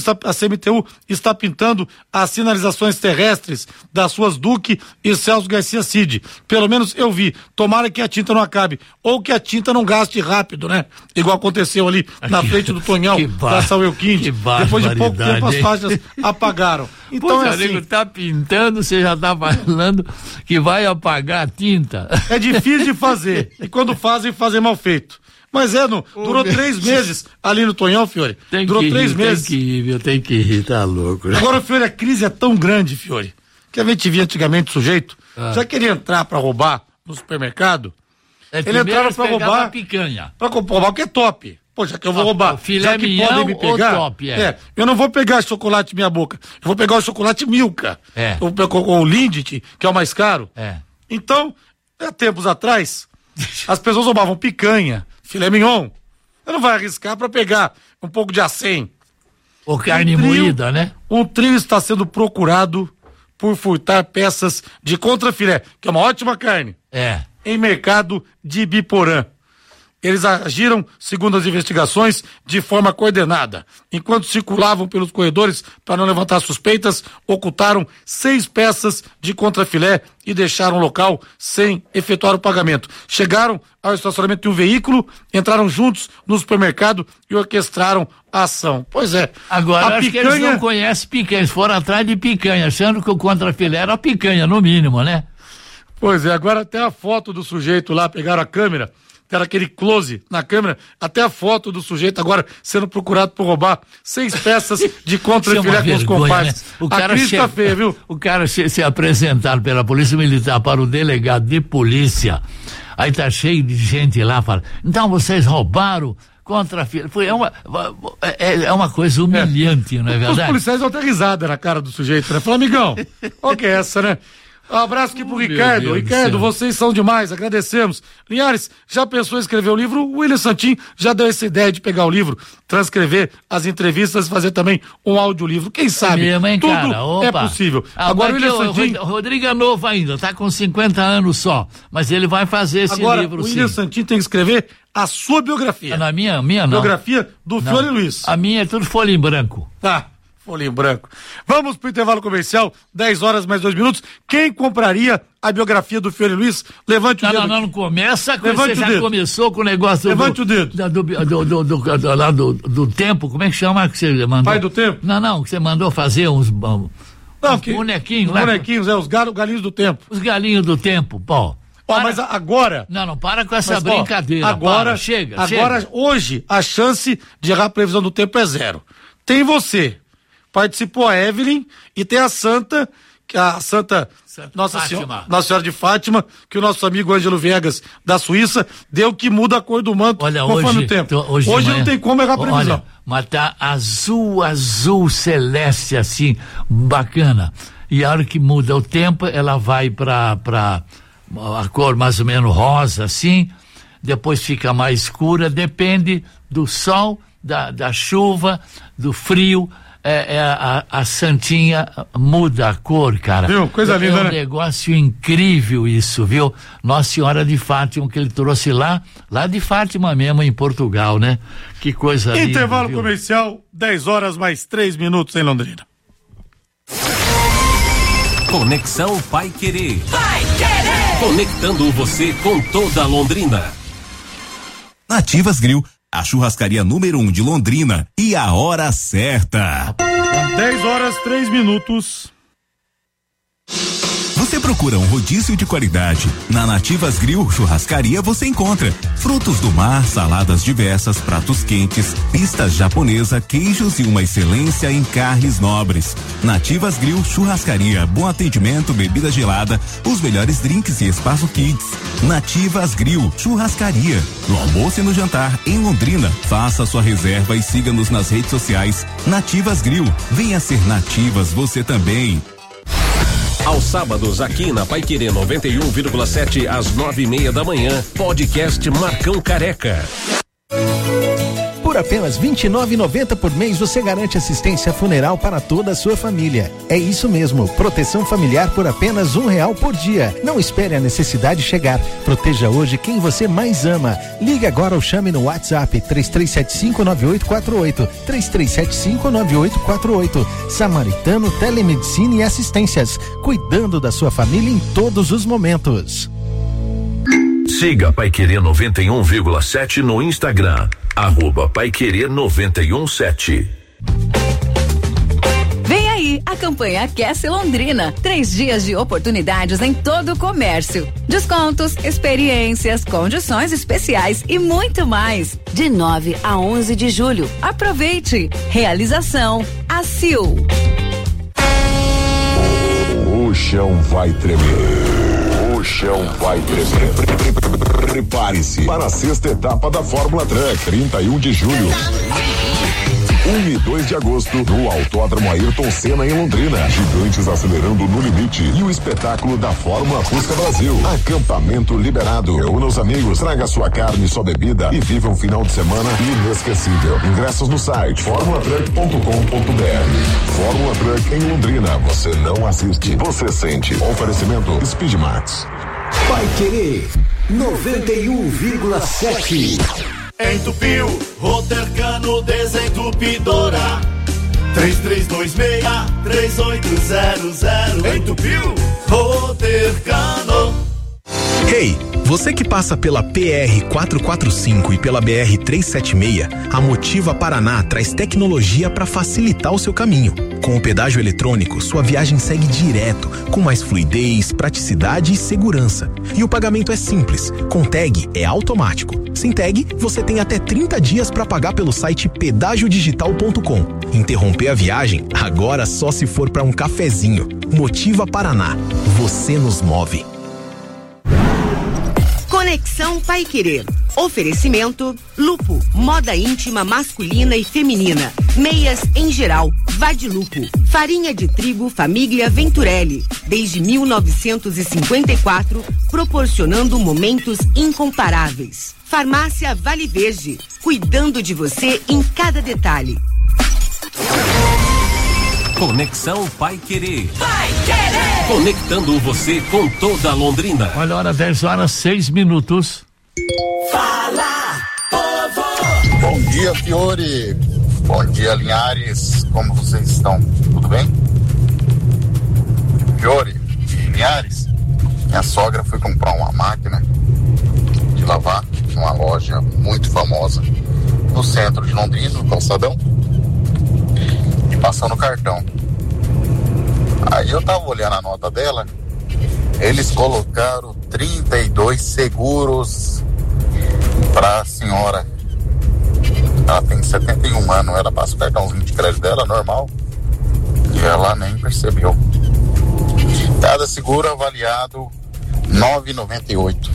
CMTU está pintando as sinalizações terrestres das suas Duque e Celso Garcia Cid. Pelo menos eu vi. Tomara que a tinta não acabe. Ou que a tinta não gaste rápido, né? Igual aconteceu ali na frente do Tonhão, da São Euquinde. Depois de pouco tempo as faixas apagaram. Então o amigo tá pintando, você já tá falando que vai apagar a tinta. É difícil de fazer. E quando fazem mal feito. Mas durou 3 meses ali no Tonhão, Fiore. Durou 3 meses. Tem que ir, tá louco. Agora, Fiore, a crise é tão grande, Fiore, que a gente via antigamente o sujeito já queria entrar pra roubar no supermercado. Ele entrava pra roubar picanha. Pra roubar o que é top. Pô, já que eu vou roubar, já que podem me pegar, top, eu não vou pegar chocolate em minha boca, eu vou pegar o chocolate Milka, o Lindt, que é o mais caro. Então, há tempos atrás, as pessoas roubavam picanha, filé mignon. Você não vai arriscar para pegar um pouco de acém. Ou carne moída, né? Um trio está sendo procurado por furtar peças de contrafilé, que é uma ótima carne, em mercado de Ibiporã. Eles agiram, segundo as investigações, de forma coordenada. Enquanto circulavam pelos corredores para não levantar suspeitas, ocultaram 6 peças de contrafilé e deixaram o local sem efetuar o pagamento. Chegaram ao estacionamento de um veículo, entraram juntos no supermercado e orquestraram a ação. Pois é. Agora, acho que eles não conhecem picanha, eles foram atrás de picanha, achando que o contrafilé era picanha, no mínimo, né? Pois é, agora até a foto do sujeito lá, pegaram a câmera, era aquele close na câmera, até a foto do sujeito agora sendo procurado por roubar 6 peças de contrafilé com os compadres. Né? A crise tá feia, viu? O cara se apresentado pela Polícia Militar para o delegado de polícia, aí tá cheio de gente lá, fala, então vocês roubaram contrafilé. É uma coisa humilhante, não é verdade? Os policiais dão até risada na cara do sujeito, né? Fala, amigão, qual que é essa, né? Um abraço aqui pro Ricardo. Ricardo, vocês são demais, agradecemos. Linhares, já pensou em escrever o livro? O William Santin já deu essa ideia de pegar o livro, transcrever as entrevistas, fazer também um audiolivro. Quem sabe? Mesmo, hein, tudo cara? é possível. Agora o William Santin... Rodrigo é novo ainda, tá com 50 anos só, mas ele vai fazer esse livro, sim. O William Santin tem que escrever a sua biografia. Na minha não. Biografia do Fiore Luiz. A minha é tudo folha em branco. Tá. Folha em branco. Vamos pro intervalo comercial, 10h mais 2 minutos. Quem compraria a biografia do Fiore Luiz? Levante o dedo. Não começa com você já começou com o negócio Levante o dedo. Do tempo, como é que chama que você mandou? Pai do tempo? Não, que você mandou fazer uns bonequinhos lá. Bonequinhos, os galinhos do tempo. Os galinhos do tempo, pô. Mas agora... Não, para com essa brincadeira. Agora, chega. Hoje, a chance de errar a previsão do tempo é 0. Tem você. Participou a Evelyn e tem a Santa, Nossa Senhora de Fátima, que o nosso amigo Ângelo Viegas, da Suíça, deu que muda a cor do manto conforme o tempo. Hoje não tem como errar a previsão. Olha, mas tá azul celeste, assim, bacana. E a hora que muda o tempo, ela vai pra a cor mais ou menos rosa, assim, depois fica mais escura, depende do sol, da chuva, do frio, a Santinha muda a cor, cara. Viu? Coisa linda, né? É um negócio incrível isso, viu? Nossa Senhora de Fátima, que ele trouxe lá de Fátima mesmo, em Portugal, né? Que coisa linda. Intervalo comercial, 10h mais 3 minutos em Londrina. Conexão Paiquerê. Conectando você com toda Londrina. Nativas Grill, a churrascaria número 1 de Londrina, e a hora certa. 10h 3 minutos. Você procura um rodízio de qualidade. Na Nativas Grill Churrascaria você encontra frutos do mar, saladas diversas, pratos quentes, pistas japonesa, queijos e uma excelência em carnes nobres. Nativas Grill Churrascaria, bom atendimento, bebida gelada, os melhores drinks e espaço kids. Nativas Grill Churrascaria, no almoço e no jantar em Londrina. Faça sua reserva e siga-nos nas redes sociais. Nativas Grill, venha ser Nativas você também. Aos sábados, aqui na Paiquerê 91,7 às 9:30 da manhã, podcast Marcão Careca. Por apenas R$ 29,90 por mês, você garante assistência funeral para toda a sua família. É isso mesmo, proteção familiar por apenas R$1 por dia. Não espere a necessidade chegar. Proteja hoje quem você mais ama. Ligue agora ou chame no WhatsApp 33759848. 33759848. Samaritano Telemedicina e Assistências. Cuidando da sua família em todos os momentos. Siga Paiquerê 91,7 no Instagram. @Paiquerê 91,7. Vem aí a campanha Aquece Londrina. 3 dias de oportunidades em todo o comércio. Descontos, experiências, condições especiais e muito mais. De 9 a 11 de julho. Aproveite. Realização ACIL. O chão vai tremer. O chão vai tremer. Prepare-se para a 6ª etapa da Fórmula Truck, 31 de julho. 1 e 2 de agosto, no Autódromo Ayrton Senna, em Londrina. Gigantes acelerando no limite. E o espetáculo da Fórmula Fusca Brasil. Acampamento liberado. Reúna os amigos, traga sua carne e sua bebida e viva um final de semana inesquecível. Ingressos no site formulatruck.com.br. Fórmula Truck em Londrina. Você não assiste, você sente. Oferecimento Speedmax. Paiquerê 91,7. Entupiu, Rotercano Desentupidora 3326-3800. Entupiu, Rotercano. Hey, você que passa pela PR 445 e pela BR 376, a Motiva Paraná traz tecnologia para facilitar o seu caminho. Com o pedágio eletrônico, sua viagem segue direto, com mais fluidez, praticidade e segurança. E o pagamento é simples, com tag é automático. Sem tag, você tem até 30 dias para pagar pelo site pedagiodigital.com. Interromper a viagem, agora só se for para um cafezinho. Motiva Paraná, você nos move. Conexão Paiquerê. Oferecimento Lupo, moda íntima masculina e feminina. Meias em geral, Vadilupo. Farinha de trigo Família Venturelli. Desde 1954, proporcionando momentos incomparáveis. Farmácia Vale Verde, cuidando de você em cada detalhe. Conexão Paiquerê. Paiquerê! Conectando você com toda Londrina. Olha a hora, 10h 6. Fala, povo! Bom dia, Fiore. Bom dia, Linhares. Como vocês estão? Tudo bem? Fiore e Linhares, minha sogra foi comprar uma máquina de lavar numa loja muito famosa no centro de Londrina, no calçadão, e passou no cartão. Aí eu tava olhando a nota dela, eles colocaram 32 seguros pra senhora. Ela tem 71 anos, ela passa o cartãozinho de crédito dela, normal, e ela nem percebeu. Cada seguro avaliado R$9,98.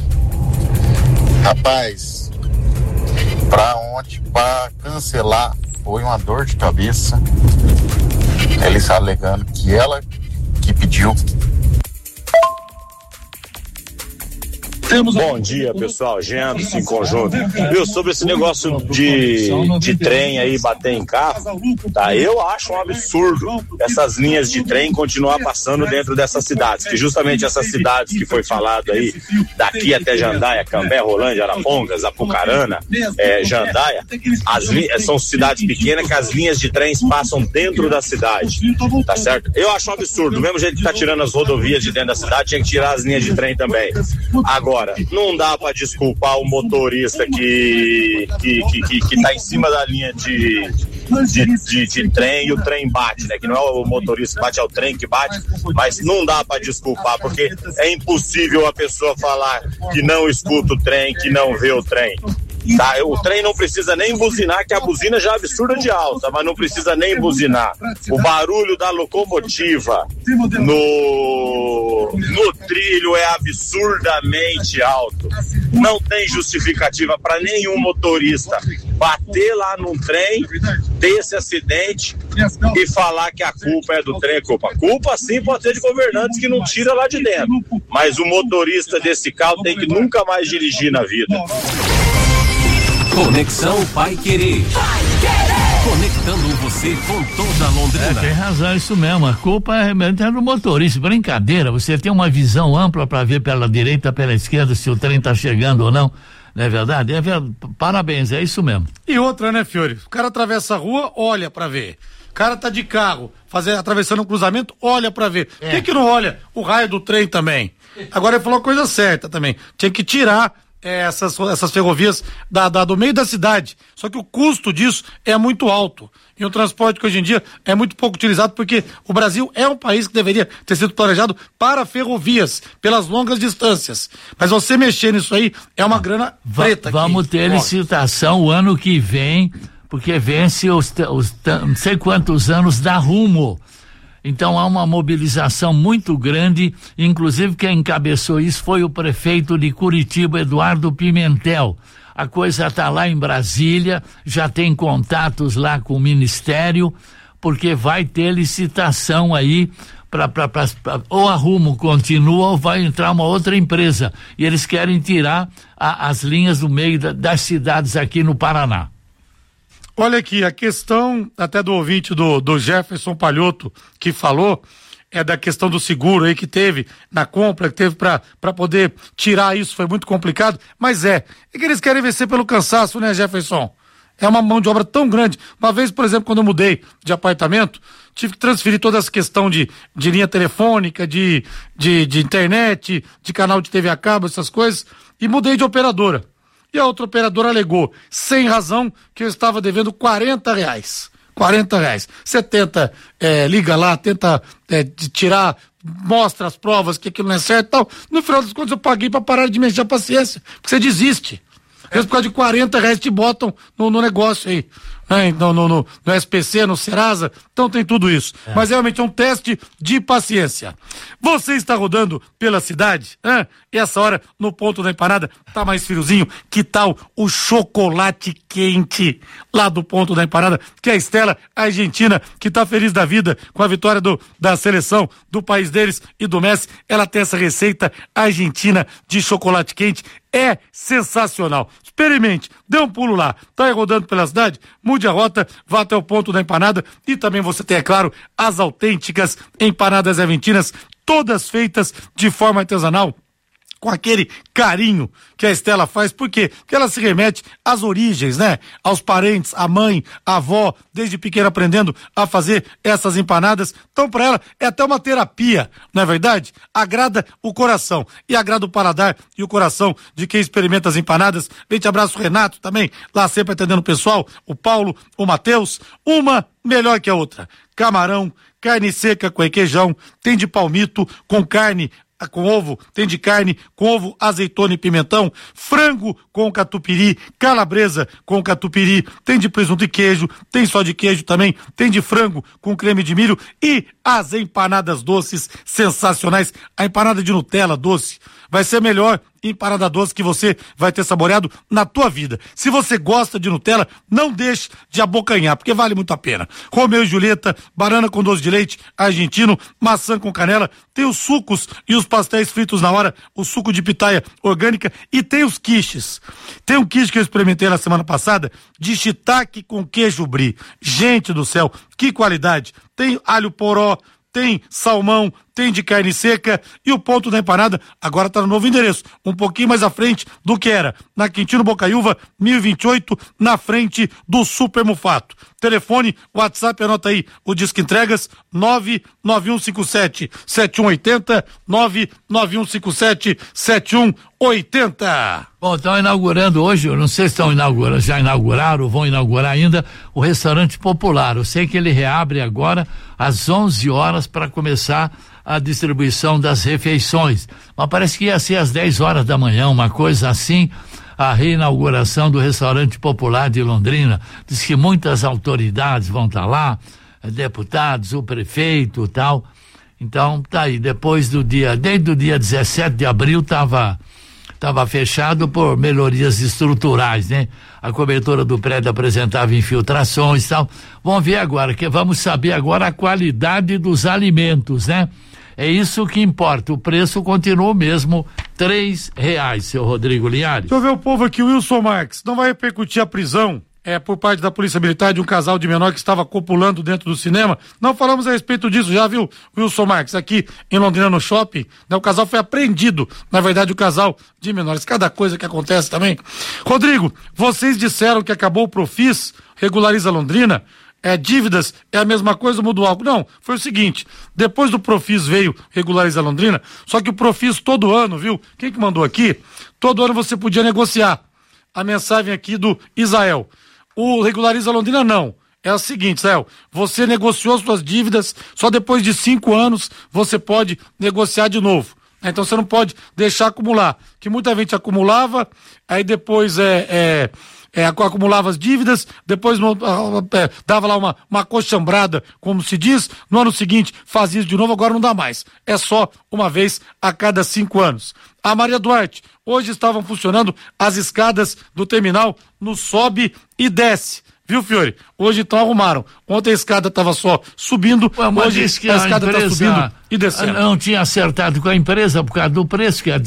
Rapaz, pra cancelar foi uma dor de cabeça. Eles alegando que ela que pediu. Bom dia, pessoal. Jean do Sim Conjunto. Viu, sobre esse negócio de trem aí bater em carro, tá? Eu acho um absurdo essas linhas de trem continuar passando dentro dessas cidades, que justamente essas cidades que foi falado aí, daqui até Jandaia, Cambé, Rolândia, Arapongas, Apucarana, Jandaia, são cidades pequenas que as linhas de trens passam dentro da cidade, tá certo? Eu acho um absurdo, do mesmo jeito que tá tirando as rodovias de dentro da cidade, tinha que tirar as linhas de trem também. Agora, não dá pra desculpar o motorista que tá em cima da linha de trem e o trem bate, né? Que não é o motorista que bate, é o trem que bate, mas não dá pra desculpar, porque é impossível a pessoa falar que não escuta o trem, que não vê o trem. Tá, o trem não precisa nem buzinar, que a buzina já é absurda de alta, mas não precisa nem buzinar. O barulho da locomotiva no trilho é absurdamente alto. Não tem justificativa para nenhum motorista bater lá num trem, ter esse acidente e falar que a culpa é do trem. A culpa sim pode ser de governantes que não tira lá de dentro, mas o motorista desse carro tem que nunca mais dirigir na vida. Conexão Paiquerê. Conectando você com toda a Londrina. Tem razão, isso mesmo. A culpa é do motorista. Brincadeira, você tem uma visão ampla para ver pela direita, pela esquerda, se o trem está chegando ou não. Não é verdade? Parabéns, é isso mesmo. E outra, né, Fiore? O cara atravessa a rua, olha para ver. O cara tá de carro, atravessando um cruzamento, olha para ver. Por que não olha o raio do trem também? Agora ele falou a coisa certa também. Tinha que tirar essas ferrovias do meio da cidade. Só que o custo disso é muito alto. E o transporte que hoje em dia é muito pouco utilizado, porque o Brasil é um país que deveria ter sido planejado para ferrovias, pelas longas distâncias. Mas você mexer nisso aí é uma grana preta. Vamos ter licitação o ano que vem, porque vence não sei quantos anos da Rumo. Então há uma mobilização muito grande, inclusive quem encabeçou isso foi o prefeito de Curitiba, Eduardo Pimentel. A coisa está lá em Brasília, já tem contatos lá com o Ministério, porque vai ter licitação aí ou a Rumo continua ou vai entrar uma outra empresa. E eles querem tirar as linhas do meio das cidades aqui no Paraná. Olha aqui, a questão até do ouvinte do Jefferson Palhoto que falou é da questão do seguro aí que teve na compra, que teve para poder tirar isso, foi muito complicado, mas é que eles querem vencer pelo cansaço, né, Jefferson? É uma mão de obra tão grande. Uma vez, por exemplo, quando eu mudei de apartamento, tive que transferir toda essa questão de linha telefônica, de internet, de canal de TV a cabo, essas coisas, e mudei de operadora. E a outra operadora alegou, sem razão, que eu estava devendo R$40. Você tenta, liga lá, tenta tirar, mostra as provas que aquilo não é certo e tal. No final das contas eu paguei para parar de mexer a paciência, porque você desiste. Eles por causa de R$40 te botam no negócio aí. No SPC, no Serasa, então tem tudo isso. Mas realmente é um teste de paciência. Você está rodando pela cidade, e essa hora, no ponto da empanada, tá mais friozinho, que tal o chocolate quente lá do ponto da empanada, que é a Estela Argentina, que tá feliz da vida com a vitória da seleção do país deles e do Messi. Ela tem essa receita argentina de chocolate quente, é sensacional. Experimente, dê um pulo lá, tá aí rodando pela cidade, mude a rota, vá até o ponto da empanada e também você tem, é claro, as autênticas empanadas argentinas, todas feitas de forma artesanal, com aquele carinho que a Estela faz, por quê? Porque ela se remete às origens, né? Aos parentes, a mãe, a avó, desde pequena aprendendo a fazer essas empanadas. Então, para ela, é até uma terapia, não é verdade? Agrada o coração e agrada o paladar e o coração de quem experimenta as empanadas. Vem te abraço, Renato, também, lá sempre atendendo o pessoal, o Paulo, o Matheus, uma melhor que a outra. Camarão, carne seca com requeijão, tem de palmito com carne com ovo, tem de carne com ovo, azeitona e pimentão, frango com catupiry, calabresa com catupiry, tem de presunto e queijo, tem só de queijo também, tem de frango com creme de milho e as empanadas doces sensacionais. A empanada de Nutella doce vai ser melhor empanada doce que você vai ter saboreado na tua vida. Se você gosta de Nutella, não deixe de abocanhar, porque vale muito a pena. Romeu e Julieta, banana com doce de leite argentino, maçã com canela, tem os sucos e os pastéis fritos na hora, o suco de pitaia orgânica e tem os quiches. Tem um quiche que eu experimentei na semana passada de shiitake com queijo brie. Gente do céu, que qualidade! Tem alho poró, tem salmão, tem de carne seca e o ponto da empanada agora está no novo endereço, um pouquinho mais à frente do que era, na Quintino Bocaiúva, 1028, na frente do Super Mufato. Telefone, WhatsApp, anota aí, o Disque Entregas, 99157-7180, 99157-7180. Bom, estão inaugurando hoje, eu não sei se estão inaugurando, já inauguraram ou vão inaugurar ainda, o Restaurante Popular. Eu sei que ele reabre agora às 11 horas para começar a distribuição das refeições. Mas parece que ia ser às 10 horas da manhã, uma coisa assim, a reinauguração do Restaurante Popular de Londrina. Diz que muitas autoridades vão estar lá, deputados, o prefeito e tal. Então, tá aí, desde o dia 17 de abril estava fechado por melhorias estruturais, né? A cobertura do prédio apresentava infiltrações e tal. Vamos ver agora, vamos saber agora a qualidade dos alimentos, né? É isso que importa, o preço continua o mesmo, R$3, seu Rodrigo Linhares. Deixa eu ver o povo aqui, Wilson Marques, não vai repercutir a prisão por parte da Polícia Militar de um casal de menor que estava copulando dentro do cinema. Não falamos a respeito disso, já viu, Wilson Marques, aqui em Londrina no shopping, né, o casal foi apreendido, na verdade o casal de menores, cada coisa que acontece também. Rodrigo, vocês disseram que acabou o Profis, regulariza Londrina, dívidas é a mesma coisa, muda algo. Não, foi o seguinte, depois do Profis veio regulariza Londrina, só que o Profis todo ano, viu, quem que mandou aqui? Todo ano você podia negociar. A mensagem aqui do Israel. O Regulariza Londrina não. É o seguinte, Israel, você negociou suas dívidas, só depois de 5 anos você pode negociar de novo. Então você não pode deixar acumular. Que muita gente acumulava, aí depois acumulava as dívidas, depois dava lá uma coxambrada, como se diz, no ano seguinte fazia isso de novo, agora não dá mais. É só uma vez a cada 5 anos. A Maria Duarte, hoje estavam funcionando as escadas do terminal no sobe e desce. Viu, Fiore? Hoje então arrumaram. Ontem a escada estava só subindo, hoje a escada está subindo e descendo. Não tinha acertado com a empresa por causa do preço, que é de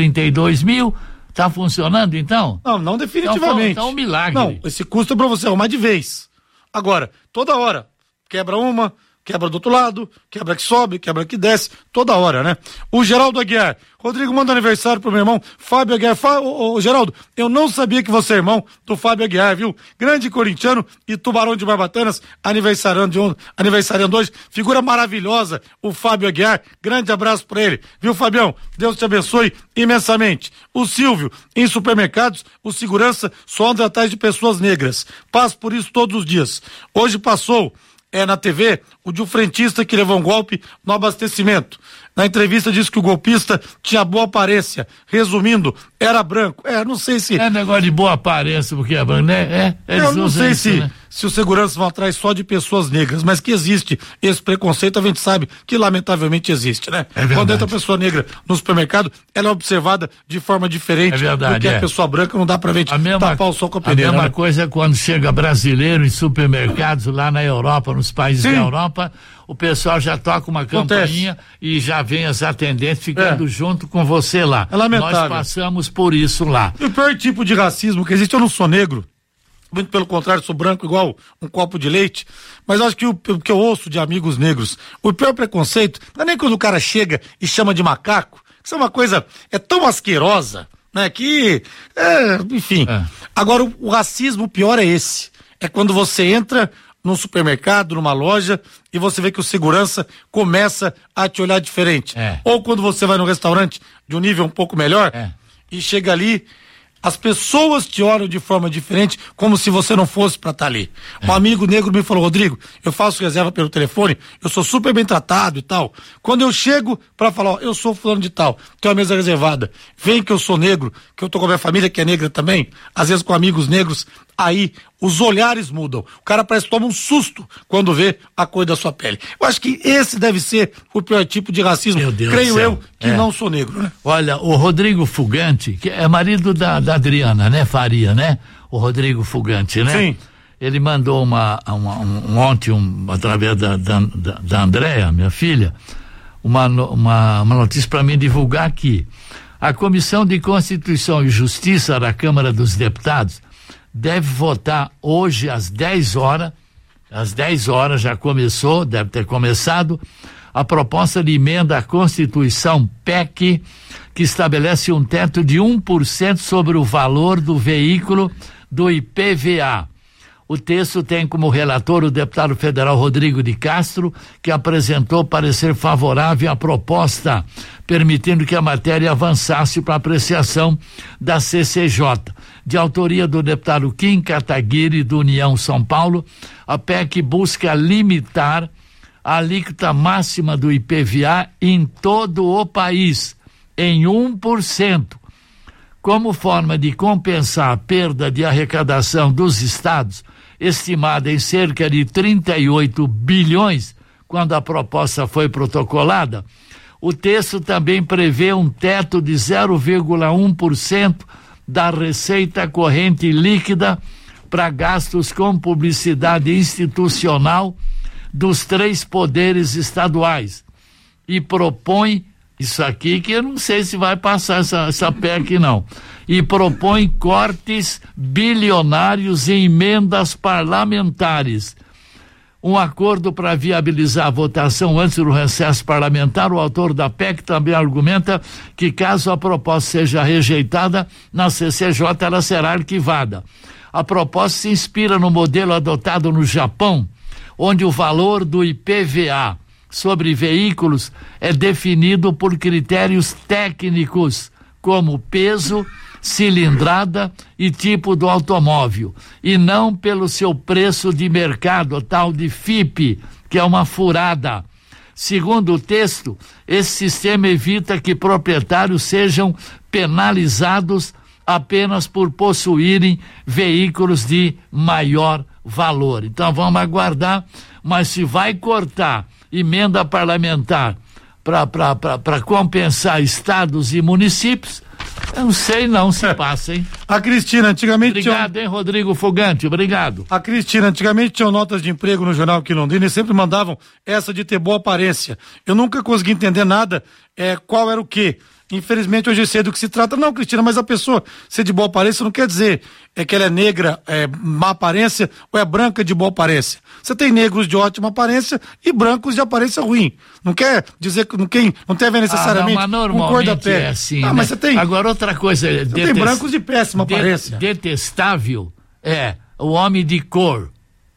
132 mil. Tá funcionando então? Não definitivamente. Então é um milagre. Não, esse custo é para você arrumar de vez. Agora, toda hora, quebra uma, quebra do outro lado, quebra que sobe, quebra que desce, toda hora, né? O Geraldo Aguiar, Rodrigo, manda aniversário pro meu irmão Fábio Aguiar. Ô, Geraldo, eu não sabia que você é irmão do Fábio Aguiar, viu? Grande corintiano e tubarão de Barbatanas, aniversariando hoje, figura maravilhosa, o Fábio Aguiar, grande abraço pra ele, viu, Fabião? Deus te abençoe imensamente. O Silvio, em supermercados, o segurança só anda atrás de pessoas negras, passo por isso todos os dias. Hoje passou na TV, o de um frentista que levou um golpe no abastecimento. Na entrevista disse que o golpista tinha boa aparência. Resumindo, era branco. Não sei se... É negócio de boa aparência, porque é branco, né? Eu não sei se os seguranças vão atrás só de pessoas negras, mas que existe esse preconceito, a gente sabe que lamentavelmente existe, né? Quando entra a pessoa negra no supermercado, ela é observada de forma diferente do que a pessoa branca, não dá pra gente tapar o sol com a peneira. A mesma coisa é quando chega brasileiro em supermercados lá na Europa, nos países da Europa, o pessoal já toca uma campainha e já vem as atendentes ficando junto com você lá. É lamentável. Nós passamos por isso lá. E o pior tipo de racismo que existe, eu não sou negro, muito pelo contrário, sou branco igual um copo de leite, mas acho que o que eu ouço de amigos negros, o pior preconceito não é nem quando o cara chega e chama de macaco, isso é uma coisa, tão asquerosa, né, que, enfim. Agora, o racismo pior é esse, é quando você entra num supermercado, numa loja, e você vê que o segurança começa a te olhar diferente. Ou quando você vai num restaurante de um nível um pouco melhor, e chega ali, As pessoas te olham de forma diferente, como se você não fosse pra estar ali. Um amigo negro me falou: Rodrigo, eu faço reserva pelo telefone, eu sou super bem tratado e tal. Quando eu chego pra falar, ó, eu sou fulano de tal, tenho a mesa reservada, vem que eu sou negro, que eu tô com a minha família que é negra também, às vezes com amigos negros, aí os olhares mudam. O cara parece que toma um susto quando vê a cor da sua pele. Eu acho que esse deve ser o pior tipo de racismo, creio eu, que não sou negro, né? Olha, o Rodrigo Fugante, que é marido da Adriana, né? Faria, né? O Rodrigo Fugante, né? Sim. Ele mandou ontem, através da Andréa, minha filha, uma notícia para mim divulgar aqui. A Comissão de Constituição e Justiça da Câmara dos Deputados deve votar hoje às 10 horas, já começou, deve ter começado, a proposta de emenda à Constituição PEC, que estabelece um teto de 1% sobre o valor do veículo do IPVA. O texto tem como relator o deputado federal Rodrigo de Castro, que apresentou parecer favorável à proposta, permitindo que a matéria avançasse para apreciação da CCJ. De autoria do deputado Kim Kataguiri, do União São Paulo, a PEC busca limitar a alíquota máxima do IPVA em todo o país, em 1%. Como forma de compensar a perda de arrecadação dos estados, estimada em cerca de 38 bilhões, quando a proposta foi protocolada, o texto também prevê um teto de 0,1% da receita corrente líquida para gastos com publicidade institucional dos 3 poderes estaduais. E propõe isso aqui, que eu não sei se vai passar essa PEC não, e propõe cortes bilionários em emendas parlamentares. Um acordo para viabilizar a votação antes do recesso parlamentar. O autor da PEC também argumenta que, caso a proposta seja rejeitada na CCJ, ela será arquivada. A proposta se inspira no modelo adotado no Japão, onde o valor do IPVA sobre veículos é definido por critérios técnicos, como peso, cilindrada e tipo do automóvel, e não pelo seu preço de mercado, tal de FIPE, que é uma furada. Segundo o texto, esse sistema evita que proprietários sejam penalizados apenas por possuírem veículos de maior valor. Então vamos aguardar, mas se vai cortar emenda parlamentar para compensar estados e municípios, eu não sei não se passa, hein? A Cristina, antigamente... Obrigado, hein, Rodrigo Fugante, obrigado. A Cristina, antigamente tinham notas de emprego no jornal aqui em Londrina e sempre mandavam essa de ter boa aparência. Eu nunca consegui entender nada, qual era o quê. Infelizmente hoje eu sei do que se trata. Não, Cristina, mas a pessoa ser de boa aparência não quer dizer que ela é negra, má aparência, ou é branca de boa aparência. Você tem negros de ótima aparência e brancos de aparência ruim. Não quer dizer que não tem a ver necessariamente com cor da pele. É assim, né? Mas você tem. Agora outra coisa, tem brancos de péssima aparência. Detestável é o homem de cor,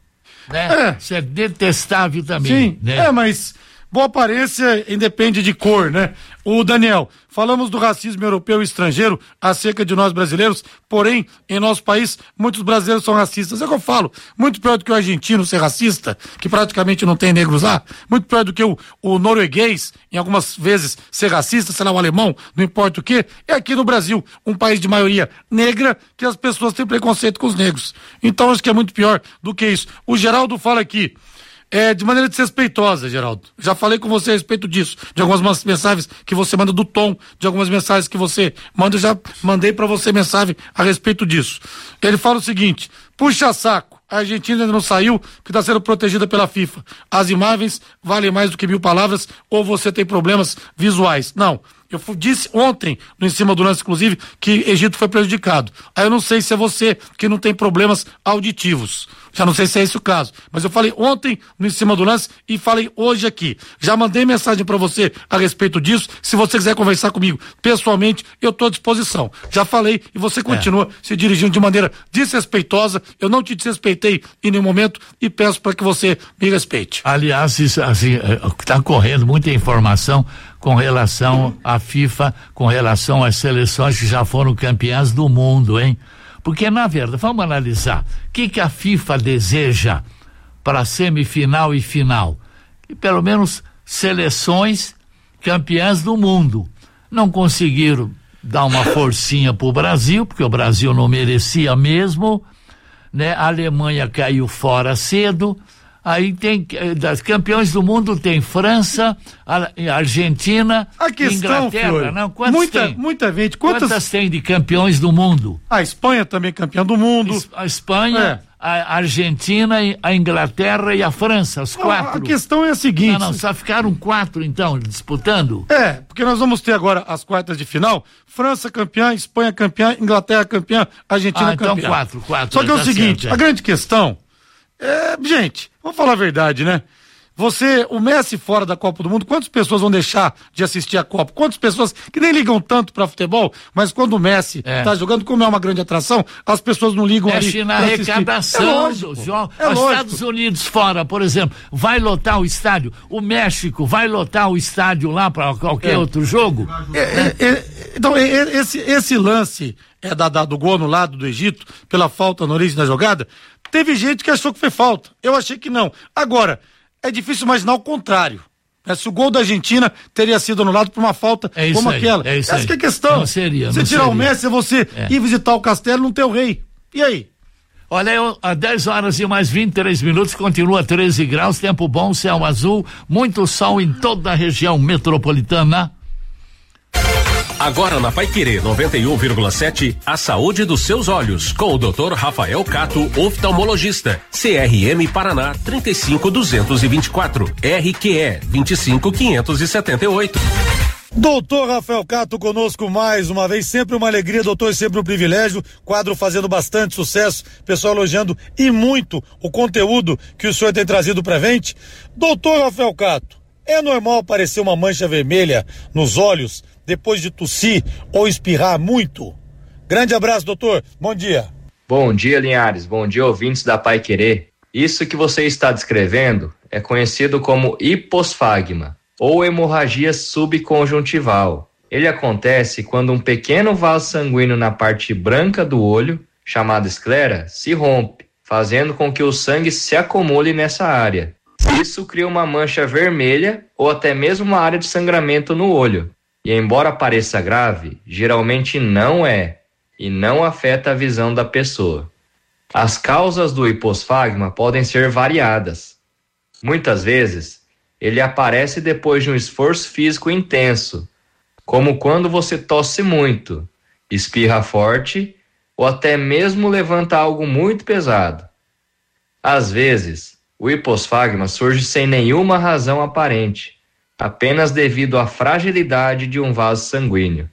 né? Isso é detestável também. Sim, né? Mas boa aparência independe de cor, né? O Daniel, falamos do racismo europeu e estrangeiro acerca de nós brasileiros, porém, em nosso país, muitos brasileiros são racistas. É o que eu falo, muito pior do que o argentino ser racista, que praticamente não tem negros lá, muito pior do que o norueguês, em algumas vezes, ser racista, sei lá, o alemão, não importa o quê, é aqui no Brasil, um país de maioria negra, que as pessoas têm preconceito com os negros. Então, acho que é muito pior do que isso. O Geraldo fala aqui, de maneira desrespeitosa, Geraldo. Já falei com você a respeito disso, de algumas mensagens que você manda, do tom de algumas mensagens que você manda, eu já mandei pra você mensagem a respeito disso. Ele fala o seguinte: puxa saco, a Argentina ainda não saiu porque está sendo protegida pela FIFA. As imagens valem mais do que 1000 palavras, ou você tem problemas visuais. Não. Eu disse ontem, no Em Cima do Lance, inclusive, que Egito foi prejudicado. Aí eu não sei se é você que não tem problemas auditivos. Já não sei se é esse o caso. Mas eu falei ontem, no Em Cima do Lance, e falei hoje aqui. Já mandei mensagem para você a respeito disso. Se você quiser conversar comigo pessoalmente, eu estou à disposição. Já falei e você continua se dirigindo de maneira desrespeitosa. Eu não te desrespeitei em nenhum momento e peço para que você me respeite. Aliás, isso, assim, está correndo muita informação com relação à FIFA, com relação às seleções que já foram campeãs do mundo, hein? Porque, na verdade, vamos analisar, o que a FIFA deseja para semifinal e final? E pelo menos seleções campeãs do mundo. Não conseguiram dar uma forcinha pro Brasil, porque o Brasil não merecia mesmo, né? A Alemanha caiu fora cedo. Aí tem, das campeões do mundo tem França, Argentina, Inglaterra, Fiore, não? Quantos tem? Muita gente. Quantas tem de campeões do mundo? A Espanha também campeã do mundo. A Espanha, a Argentina, a Inglaterra e a França, os 4. A questão é a seguinte. Não, só ficaram 4 então, disputando? Porque nós vamos ter agora as quartas de final, França campeã, Espanha campeã, Inglaterra campeã, Argentina campeã. Então 4. Só que é o seguinte, a grande questão gente, vamos falar a verdade, né? O Messi fora da Copa do Mundo, quantas pessoas vão deixar de assistir a Copa? Quantas pessoas que nem ligam tanto pra futebol, mas quando o Messi tá jogando, como é uma grande atração, as pessoas não ligam ali. Mexe na arrecadação dos jogos. Os Estados Unidos fora, por exemplo, vai lotar o estádio. O México vai lotar o estádio lá pra qualquer outro jogo? Então, esse lance do gol no lado do Egito, pela falta na origem da jogada, teve gente que achou que foi falta. Eu achei que não. Agora, é difícil imaginar o contrário. Se o gol da Argentina teria sido anulado por uma falta como aquela. Essa que é a questão. Não seria. Você tirar o Messi, é você ir visitar o castelo e não ter o rei. E aí? Olha, a 10 horas e mais 23 minutos, continua 13 graus, tempo bom, céu azul, muito sol em toda a região metropolitana. Agora na Paiquerê 91,7, a saúde dos seus olhos, com o Dr. Rafael Cato, oftalmologista, CRM Paraná 35224, RQE 25578. Doutor Rafael Cato conosco mais uma vez, sempre uma alegria, doutor, sempre um privilégio, quadro fazendo bastante sucesso, pessoal elogiando e muito o conteúdo que o senhor tem trazido pra gente. Doutor Rafael Cato, é normal aparecer uma mancha vermelha nos olhos depois de tossir ou espirrar muito? Grande abraço, doutor. Bom dia. Bom dia, Linhares. Bom dia, ouvintes da Paiquerê. Isso que você está descrevendo é conhecido como hiposfagma, ou hemorragia subconjuntival. Ele acontece quando um pequeno vaso sanguíneo na parte branca do olho, chamado esclera, se rompe, fazendo com que o sangue se acumule nessa área. Isso cria uma mancha vermelha ou até mesmo uma área de sangramento no olho. E embora pareça grave, geralmente não é, e não afeta a visão da pessoa. As causas do hiposfagma podem ser variadas. Muitas vezes, ele aparece depois de um esforço físico intenso, como quando você tosse muito, espirra forte ou até mesmo levanta algo muito pesado. Às vezes, o hiposfagma surge sem nenhuma razão aparente, apenas devido à fragilidade de um vaso sanguíneo.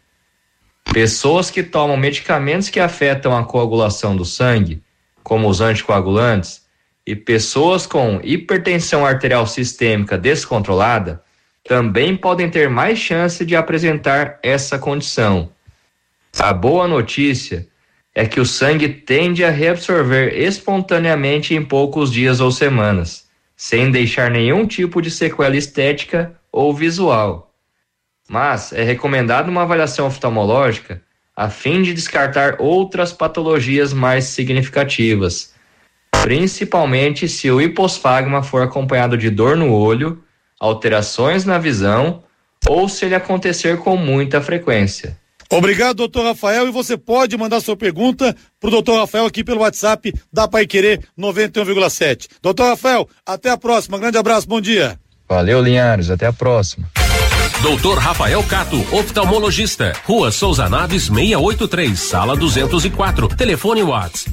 Pessoas que tomam medicamentos que afetam a coagulação do sangue, como os anticoagulantes, e pessoas com hipertensão arterial sistêmica descontrolada, também podem ter mais chance de apresentar essa condição. A boa notícia é que o sangue tende a reabsorver espontaneamente em poucos dias ou semanas, sem deixar nenhum tipo de sequela estética ou visual. Mas é recomendada uma avaliação oftalmológica a fim de descartar outras patologias mais significativas, principalmente se o hiposfagma for acompanhado de dor no olho, alterações na visão ou se ele acontecer com muita frequência. Obrigado, doutor Rafael, e você pode mandar sua pergunta pro doutor Rafael aqui pelo WhatsApp da Paiquerê 91,7. Doutor Rafael, até a próxima, grande abraço, bom dia. Valeu, Linhares, até a próxima. Doutor Rafael Cato, oftalmologista, Rua Souza Naves 683, sala 204, telefone WhatsApp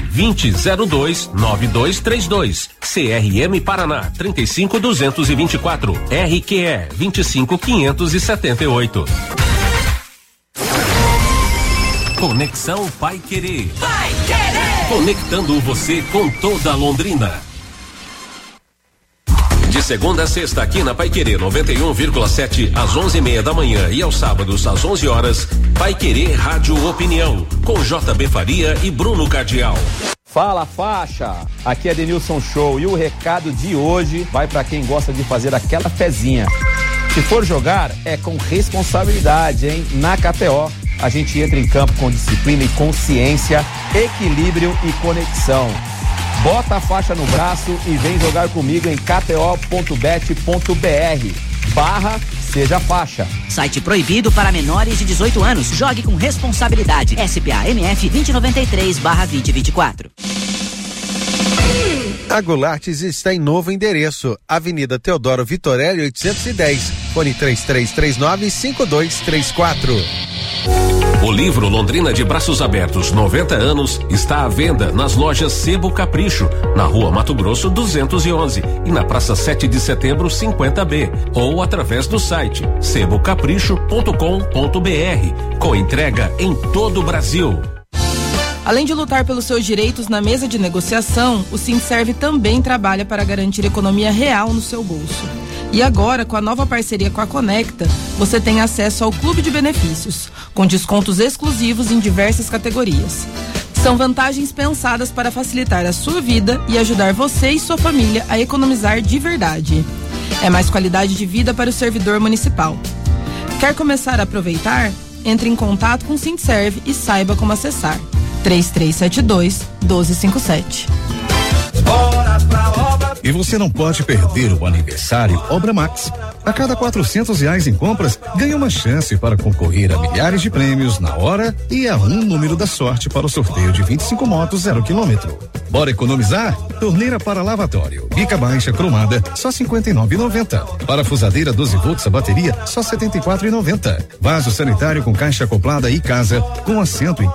920029232, CRM Paraná 35224, RQE 25578. Conexão Paiquerê. Conectando você com toda Londrina. De segunda a sexta aqui na Paiquerê 91,7 às 11:30 da manhã e aos sábados às 11 horas, Paiquerê Rádio Opinião com JB Faria e Bruno Cardial. Fala faixa, aqui é Denilson Show e o recado de hoje vai para quem gosta de fazer aquela fezinha. Se for jogar, é com responsabilidade, hein? Na KTO, a gente entra em campo com disciplina e consciência, equilíbrio e conexão. Bota a faixa no braço e vem jogar comigo em kto.bet.br/seja faixa. Site proibido para menores de 18 anos. Jogue com responsabilidade. SPA MF 2093/2024. A Goulartes está em novo endereço, Avenida Teodoro Vitorelli 810, fone 3339-5234. O livro Londrina de Braços Abertos 90 anos está à venda nas lojas Sebo Capricho, na Rua Mato Grosso 211 e na Praça 7 de Setembro 50B, ou através do site sebocapricho.com.br, com entrega em todo o Brasil. Além de lutar pelos seus direitos na mesa de negociação, o Sindserv também trabalha para garantir economia real no seu bolso. E agora, com a nova parceria com a Conecta, você tem acesso ao Clube de Benefícios, com descontos exclusivos em diversas categorias. São vantagens pensadas para facilitar a sua vida e ajudar você e sua família a economizar de verdade. É mais qualidade de vida para o servidor municipal. Quer começar a aproveitar? Entre em contato com o Sindserv e saiba como acessar. 3372-1257. E você não pode perder o aniversário Obra Max. A cada R$400 em compras, ganha uma chance para concorrer a milhares de prêmios na hora e a um número da sorte para o sorteio de 25 motos 0 km. Bora economizar? Torneira para lavatório, bica baixa cromada, só R$59,90. Parafusadeira 12 volts a bateria, só R$74,90. Vaso sanitário com caixa acoplada e casa, com assento em